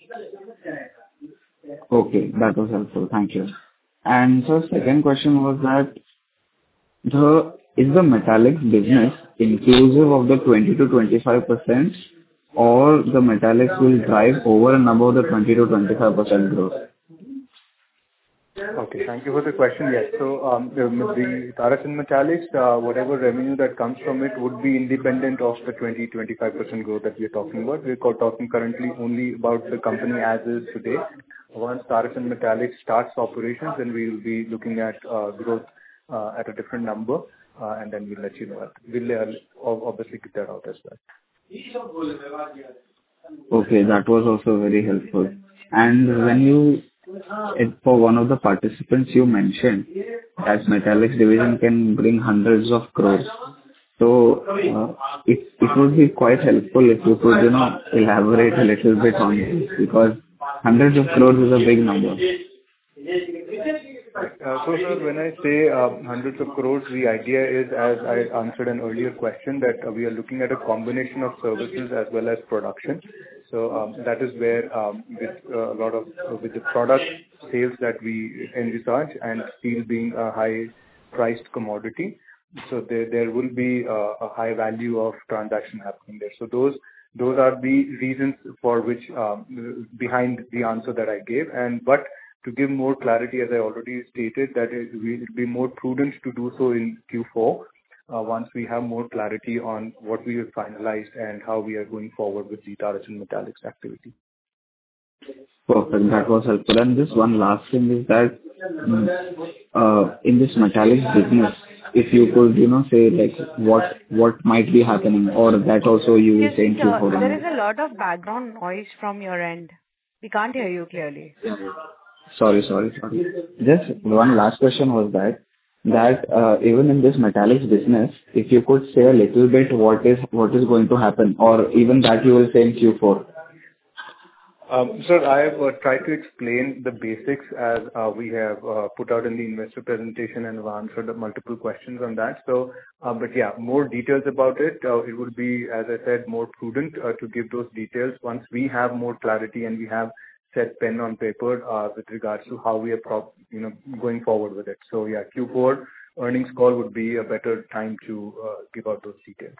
Okay, that was helpful. Thank you. And so second question was that is the metallics business inclusive of the 20 to 25%, or the metallics will drive over and above the 20 to 25% growth? Okay, thank you for the question. Yes. So, the Tarachan Metallics, whatever revenue that comes from it would be independent of the 20-25% growth that we are talking about. We're talking currently only about the company as is today. Once Tarachan Metallics starts operations, then we will be looking at growth at a different number, and then we'll let you know. We'll obviously get that out as well. Okay, that was also very helpful. And when for one of the participants, you mentioned that metallics division can bring hundreds of crores. So it would be quite helpful if you could, elaborate a little bit on this, because hundreds of crores is a big number. So, sir, when I say hundreds of crores, the idea is, as I answered an earlier question, that we are looking at a combination of services as well as production. So that is where with the product sales that we envisage, and steel being a high-priced commodity, so there will be a high value of transaction happening there. So those are the reasons for which behind the answer that I gave. But to give more clarity, as I already stated, that it will be more prudent to do so in Q4 once we have more clarity on what we have finalized and how we are going forward with the Tarachan Metallics activity. Perfect. That was helpful. And just one last thing is that in this metallics business, if you could, say like what might be happening, or that also you will say in Q4. There is a lot of background noise from your end. We can't hear you clearly. Sorry. Just one last question was that even in this metallics business, if you could say a little bit what is going to happen, or even that you will say in Q4. Sir, I have tried to explain the basics as we have put out in the investor presentation, and have answered multiple questions on that. So, but yeah, more details about it. It would be, as I said, more prudent to give those details once we have more clarity and we have set pen on paper with regards to how we are going forward with it. So yeah, Q4 earnings call would be a better time to give out those details.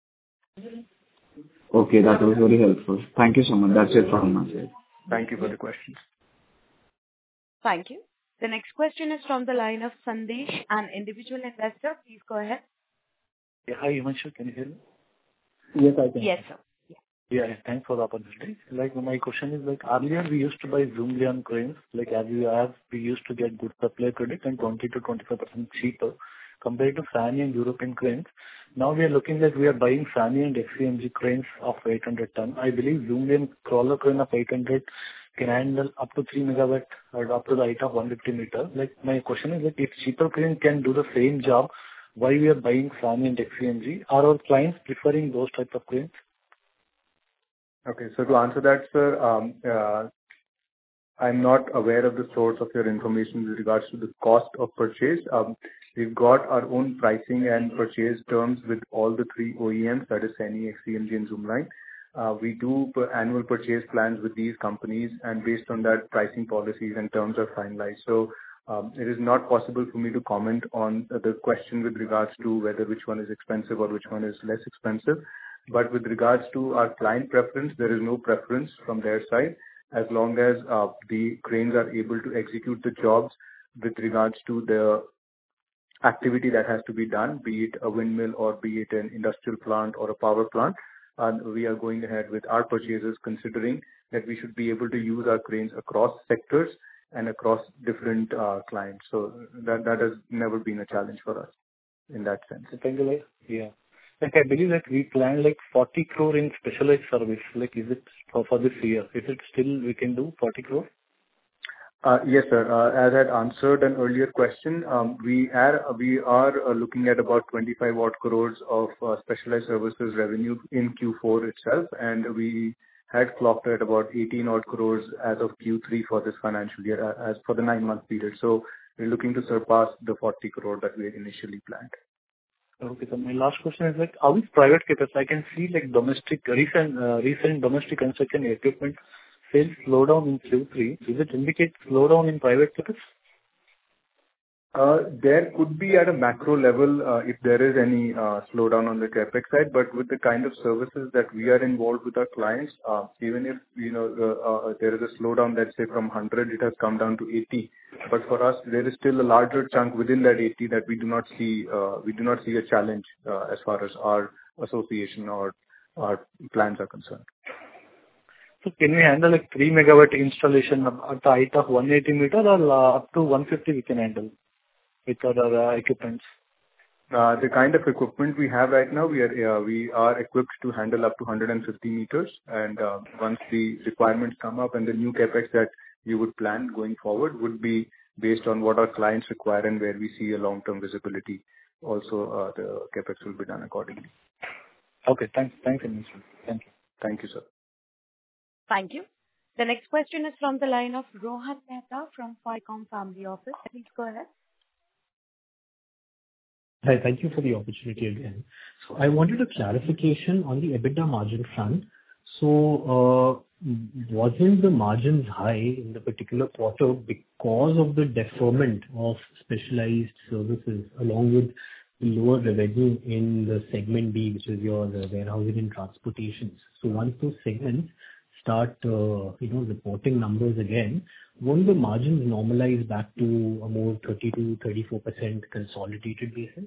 Okay, that was very helpful. Thank you so much. That's it from my side. Thank you for the questions. Thank you. The next question is from the line of Sandesh, an individual investor. Please go ahead. Yeah, hi, Himanshu. Can you hear me? Yes, I can. Yes, sir. Yeah, thanks for the opportunity. Like, my question is, like, earlier we used to buy Zoomlion cranes, like as we used to get good supply credit and 20 to 25% cheaper compared to SANY and European cranes. Now we are looking like we are buying SANY and XCMG cranes of 800 ton. I believe Zoomlion crawler crane of 800 can handle up to 3 megawatt or up to the height of 150 meters. Like, my question is, like, if cheaper crane can do the same job, why we are buying SANY and XCMG? Are our clients preferring those type of cranes? Okay, so to answer that, sir, I'm not aware of the source of your information with regards to the cost of purchase. We've got our own pricing and purchase terms with all the three OEMs, that is SANY, XCMG, and Zoomlion. We do annual purchase plans with these companies, and based on that, pricing policies and terms are finalized. So it is not possible for me to comment on the question with regards to whether which one is expensive or which one is less expensive. But with regards to our client preference, there is no preference from their side, as long as the cranes are able to execute the jobs with regards to the activity that has to be done, be it a windmill or be it an industrial plant or a power plant. We are going ahead with our purchases, considering that we should be able to use our cranes across sectors and across different clients. So that has never been a challenge for us in that sense. Thank you. Yeah. Like, I believe that we planned like 40 crore in specialized service. Like, is it for this year? Is it still we can do 40 crore? Yes, sir. As I had answered an earlier question, we are looking at about 25 odd crores of specialized services revenue in Q4 itself, and we had clocked at about 18 odd crores as of Q3 for this financial year, as for the 9-month period. So we're looking to surpass the 40 crore that we had initially planned. Okay, so my last question is like, how is private CapEx? I can see like recent domestic construction equipment sales slowdown in Q3. Does it indicate slowdown in private CapEx? There could be at a macro level, if there is any slowdown on the CapEx side, but with the kind of services that we are involved with our clients, even if, there is a slowdown, let's say from 100, it has come down to 80. But for us, there is still a larger chunk within that 80 that we do not see a challenge, as far as our association or our plans are concerned. So can we handle like 3 megawatt installation at the height of 180 meter, or up to 150 we can handle with other equipments? The kind of equipment we have right now, we are equipped to handle up to 150 meters. And once the requirements come up, and the new capex that we would plan going forward would be based on what our clients require and where we see a long-term visibility. Also, the capex will be done accordingly. Okay, thanks, Anish. Thank you. Thank you, sir. Thank you. The next question is from the line of Rohan Mehta from FICOM Family Office. Please go ahead. Hi, thank you for the opportunity again. So I wanted a clarification on the EBITDA margin front. So, wasn't the margins high in the particular quarter because of the deferment of specialized services, along with the lower revenue in the segment B, which is your warehousing and transportation? So once those segments start, reporting numbers again, won't the margins normalize back to a more 30-34% consolidated basis?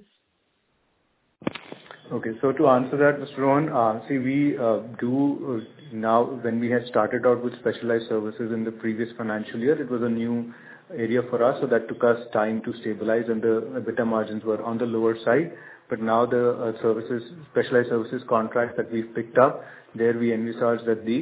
Okay, so to answer that, Mr. Rohan, we do now, when we had started out with specialized services in the previous financial year, it was a new area for us, so that took us time to stabilize, and the EBITDA margins were on the lower side. But now the specialized services contracts that we've picked up, there we envisage that the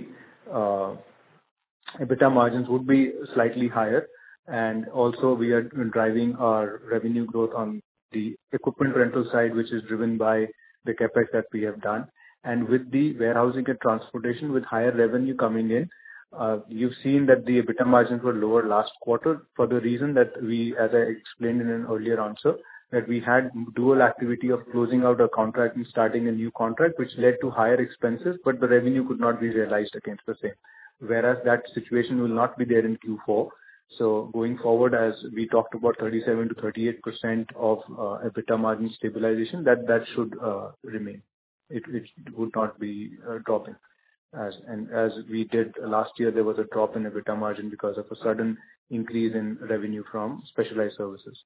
EBITDA margins would be slightly higher. And also we are driving our revenue growth on the equipment rental side, which is driven by the capex that we have done. And with the warehousing and transportation, with higher revenue coming in, you've seen that the EBITDA margins were lower last quarter for the reason that we, as I explained in an earlier answer, that we had dual activity of closing out a contract and starting a new contract, which led to higher expenses, but the revenue could not be realized against the same. Whereas that situation will not be there in Q4. So going forward, as we talked about 37 to 38% of EBITDA margin stabilization, that should remain. It would not be dropping. As we did last year, there was a drop in EBITDA margin because of a sudden increase in revenue from specialized services.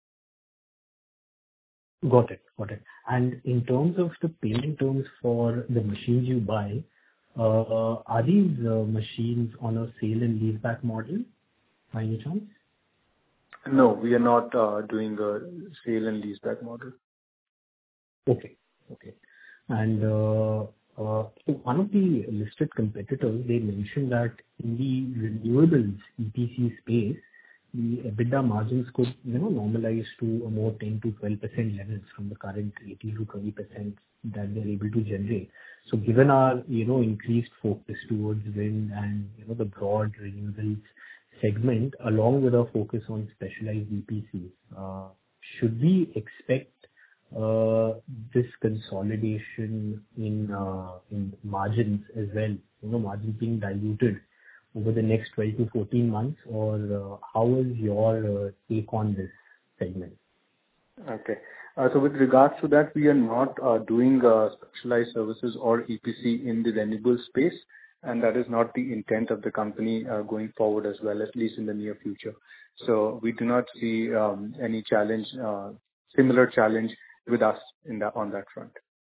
Got it. And in terms of the payment terms for the machines you buy, are these machines on a sale and leaseback model by any chance? No, we are not doing a sale and leaseback model. Okay. And so one of the listed competitors, they mentioned that in the renewables EPC space, the EBITDA margins could, normalize to a more 10 to 12% levels from the current 18 to 20% that they're able to generate. So given our, increased focus towards wind and, the broad renewables segment, along with our focus on specialized EPCs, should we expect this consolidation in margins as well, margins being diluted over the next 12 to 14 months, or how is your take on this segment? Okay. So with regards to that, we are not doing specialized services or EPC in the renewable space, and that is not the intent of the company going forward as well, at least in the near future. So we do not see any challenge similar challenge with us on that front.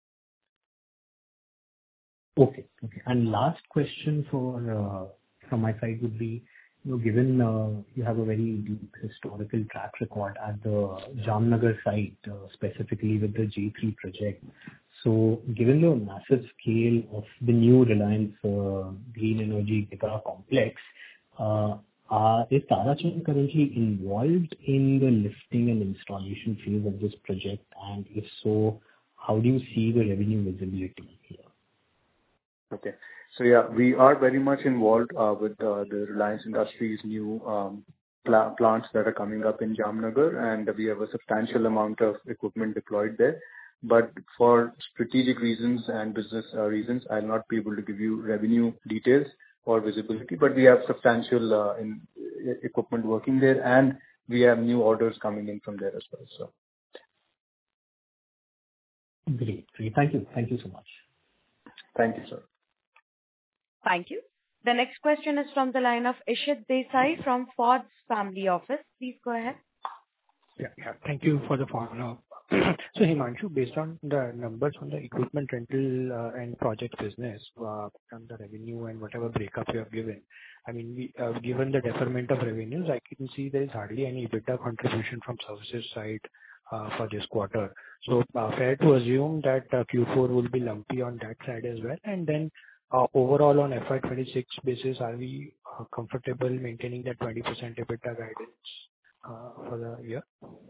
Okay. And last question from my side would be, given you have a very deep historical track record at the Jamnagar site, specifically with the J3 project. So given the massive scale of the new Reliance Green Energy Gigafactory complex, is Tarachand currently involved in the lifting and installation phase of this project? And if so, how do you see the revenue visibility here? Okay. So yeah, we are very much involved with the Reliance Industries' new plants that are coming up in Jamnagar, and we have a substantial amount of equipment deployed there. But for strategic reasons and business reasons, I'll not be able to give you revenue details or visibility, but we have substantial equipment working there, and we have new orders coming in from there as well. So. Great. Thank you. Thank you so much. Thank you, sir. Thank you. The next question is from the line of Ishit Desai from Ford's Family Office. Please go ahead. Yeah. Thank you for the follow-up. So Himanshu, based on the numbers on the equipment rental and project business, and the revenue and whatever breakup you have given, I mean, given the deferment of revenues, I can see there is hardly any EBITDA contribution from services side for this quarter. So fair to assume that Q4 will be lumpy on that side as well. And then overall on FY26 basis, are we comfortable maintaining that 20% EBITDA guidance for the year?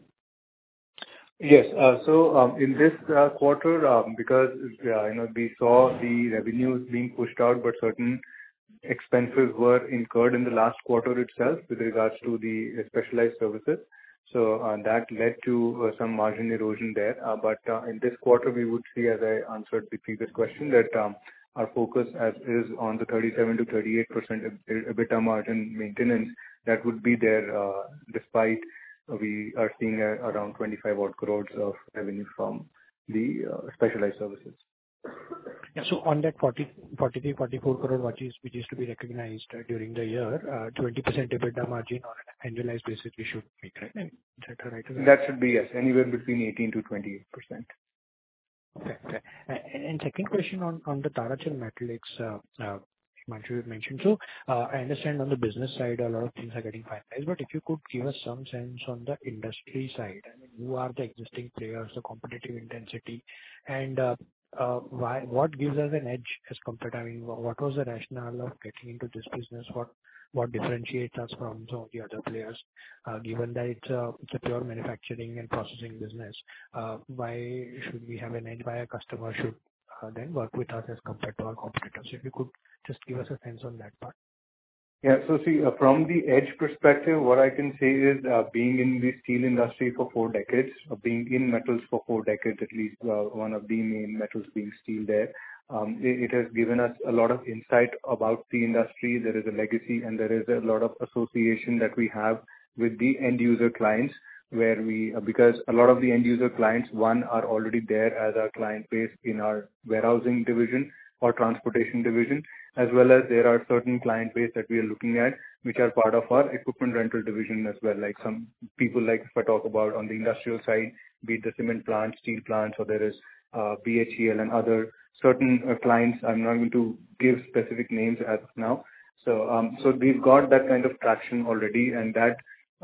Yes. So in this quarter, because we saw the revenues being pushed out, but certain expenses were incurred in the last quarter itself with regards to the specialized services. So that led to some margin erosion there. But in this quarter, we would see, as I answered the previous question, that our focus is on the 37 to 38% EBITDA margin maintenance. That would be there despite we are seeing around 25 odd crores of revenue from the specialized services. Yeah. So on that 43, 44 crore which is to be recognized during the year, 20% EBITDA margin on an annualized basis we should make, right? Is that right? That should be, yes, anywhere between 18 to 28%. Okay. And second question on the Tarachand Metaliks, Himanshu mentioned. So I understand on the business side, a lot of things are getting finalized, but if you could give us some sense on the industry side, I mean, who are the existing players, the competitive intensity, and what gives us an edge as compared? I mean, what was the rationale of getting into this business? What differentiates us from some of the other players, given that it's a pure manufacturing and processing business? Why should we have an edge? Why a customer should then work with us as compared to our competitors? If you could just give us a sense on that part. Yeah. So see, from the edge perspective, what I can say is being in the steel industry for 4 decades, being in metals for 4 decades, at least one of the main metals being steel there, it has given us a lot of insight about the industry. There is a legacy and there is a lot of association that we have with the end user clients, where because a lot of the end user clients, one, are already there as our client base in our warehousing division or transportation division, as well as there are certain client base that we are looking at, which are part of our equipment rental division as well. Like some people, like if I talk about on the industrial side, be it the cement plants, steel plants, or there is BHEL and other certain clients. I'm not going to give specific names as of now. So we've got that kind of traction already, and that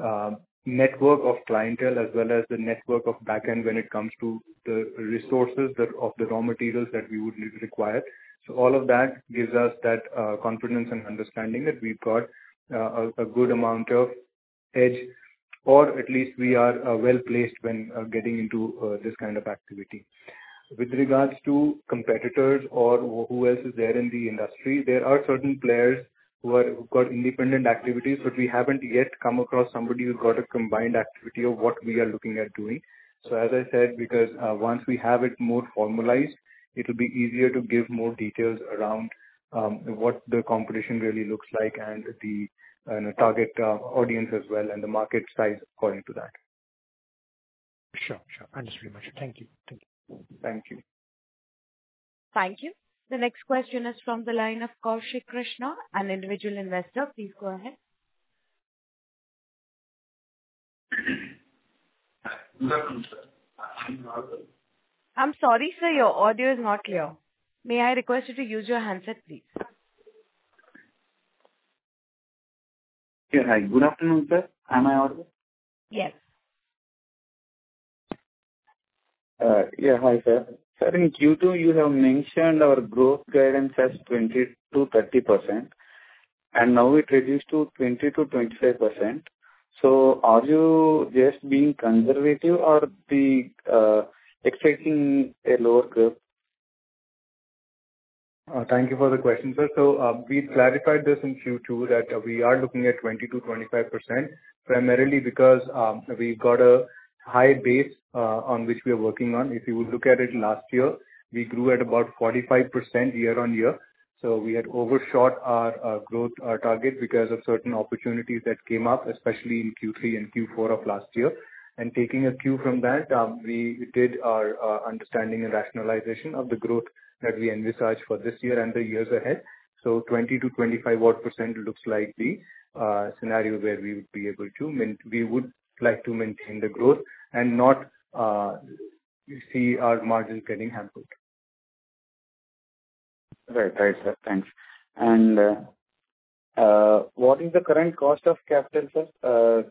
network of clientele as well as the network of backend when it comes to the resources of the raw materials that we would require. So all of that gives us that confidence and understanding that we've got a good amount of edge, or at least we are well placed when getting into this kind of activity. With regards to competitors or who else is there in the industry, there are certain players who've got independent activities, but we haven't yet come across somebody who's got a combined activity of what we are looking at doing. So as I said, because once we have it more formalized, it will be easier to give more details around what the competition really looks like and the target audience as well, and the market size according to that. Sure. Understood, Himanshu. Thank you. Thank you. Thank you. The next question is from the line of Kaushik Krishna, an individual investor. Please go ahead. Good afternoon, sir. I'm sorry, sir, your audio is not clear. May I request you to use your handset, please? Yeah, hi. Good afternoon, sir. Am I audible? Yes. Yeah, hi, sir. Sir, in Q2, you have mentioned our growth guidance as 20 to 30%, and now it reduced to 20 to 25%. So are you just being conservative or expecting a lower growth? Thank you for the question, sir. So, we clarified this in Q2 that we are looking at 20 to 25%, primarily because we've got a high base on which we are working on. If you would look at it last year, we grew at about 45% year-on-year. So we had overshot our growth target because of certain opportunities that came up, especially in Q3 and Q4 of last year. And taking a cue from that, we did our understanding and rationalization of the growth that we envisage for this year and the years ahead. So 20 to 25 odd percent looks like the scenario where we would be able to we would like to maintain the growth and not see our margins getting hampered. Right, sir. Thanks. And what is the current cost of capital, sir?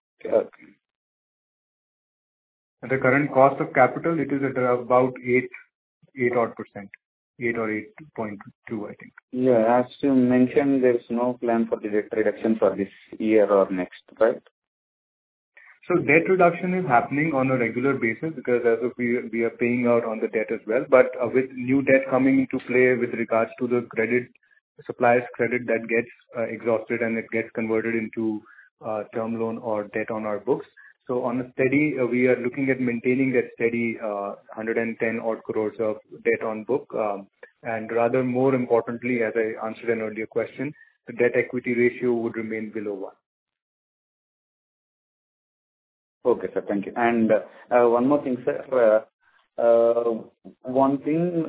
The current cost of capital, it is at about 8 odd percent, 8 or 8.2, I think. Yeah, as you mentioned, there is no plan for the debt reduction for this year or next, right? So debt reduction is happening on a regular basis because as of we are paying out on the debt as well. But with new debt coming into play with regards to the credit, supplier's credit that gets exhausted and it gets converted into term loan or debt on our books. So on a steady, we are looking at maintaining that steady 110 odd crores of debt on book. And rather more importantly, as I answered an earlier question, the debt equity ratio would remain below 1. Okay, sir. Thank you. And one more thing, sir. One thing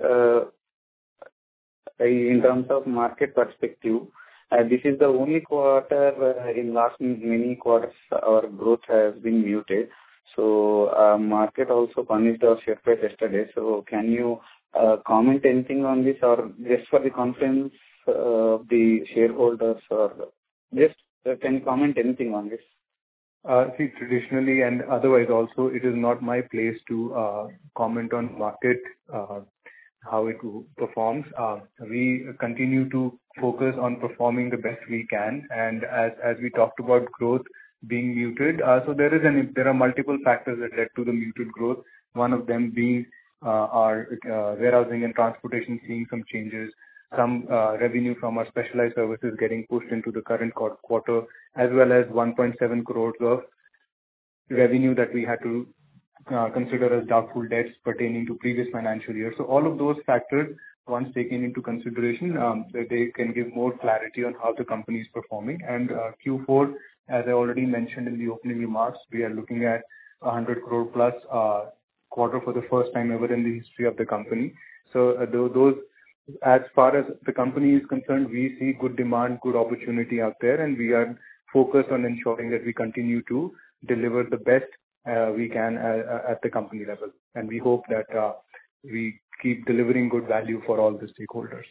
in terms of market perspective, this is the only quarter in last many quarters our growth has been muted. So market also punished our share price yesterday. So can you comment anything on this or just for the confidence of the shareholders or just can you comment anything on this? See, traditionally and otherwise also, it is not my place to comment on market, how it performs. We continue to focus on performing the best we can. And as we talked about growth being muted, so there are multiple factors that led to the muted growth. One of them being our warehousing and transportation seeing some changes, some revenue from our specialized services getting pushed into the current quarter, as well as 1.7 crores of revenue that we had to consider as doubtful debts pertaining to previous financial year. So all of those factors, once taken into consideration, they can give more clarity on how the company is performing. And Q4, as I already mentioned in the opening remarks, we are looking at 100 crore plus quarter for the first time ever in the history of the company. So those, as far as the company is concerned, we see good demand, good opportunity out there, and we are focused on ensuring that we continue to deliver the best we can at the company level. And we hope that we keep delivering good value for all the stakeholders.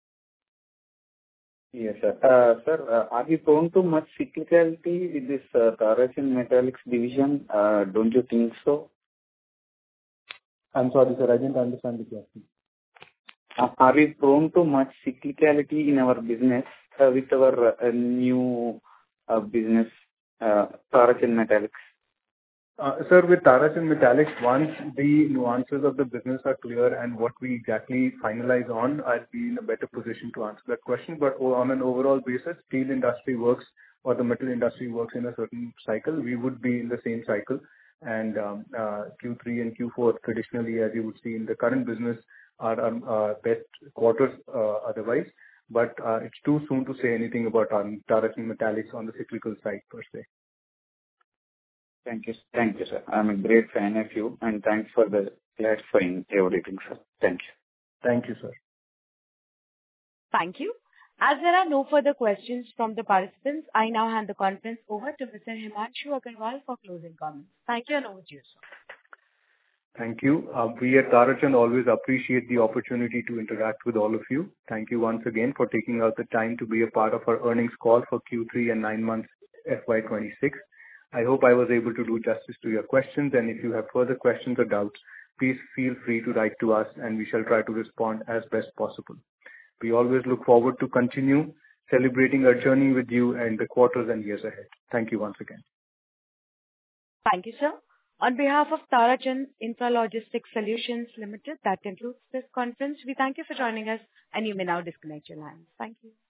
Yes, sir. Sir, are you prone to much cyclicality with this Tarasin Metallics division? Don't you think so? I'm sorry, sir. I didn't understand the question. Are we prone to much cyclicality in our business with our new business, Tarasin Metallics? Sir, with Tarasin Metallics, once the nuances of the business are clear and what we exactly finalize on, I'll be in a better position to answer that question. But on an overall basis, steel industry works or the metal industry works in a certain cycle. We would be in the same cycle. And Q3 and Q4, traditionally, as you would see in the current business, are our best quarters otherwise. But it's too soon to say anything about Tarasin Metallics on the cyclical side per se. Thank you, sir. I'm a great fan of you, and thanks for the clarifying everything, sir. Thank you. Thank you, sir. Thank you. As there are no further questions from the participants, I now hand the conference over to Mr. Himanshu Agarwal for closing comments. Thank you, and over to you, sir. Thank you. We at Tarachand always appreciate the opportunity to interact with all of you. Thank you once again for taking out the time to be a part of our earnings call for Q3 and 9 months FY26. I hope I was able to do justice to your questions, and if you have further questions or doubts, please feel free to write to us, and we shall try to respond as best possible. We always look forward to continue celebrating our journey with you and the quarters and years ahead. Thank you once again. Thank you, sir. On behalf of Tarachand Intralogistics Solutions Limited, that concludes this conference. We thank you for joining us, and you may now disconnect your lines. Thank you.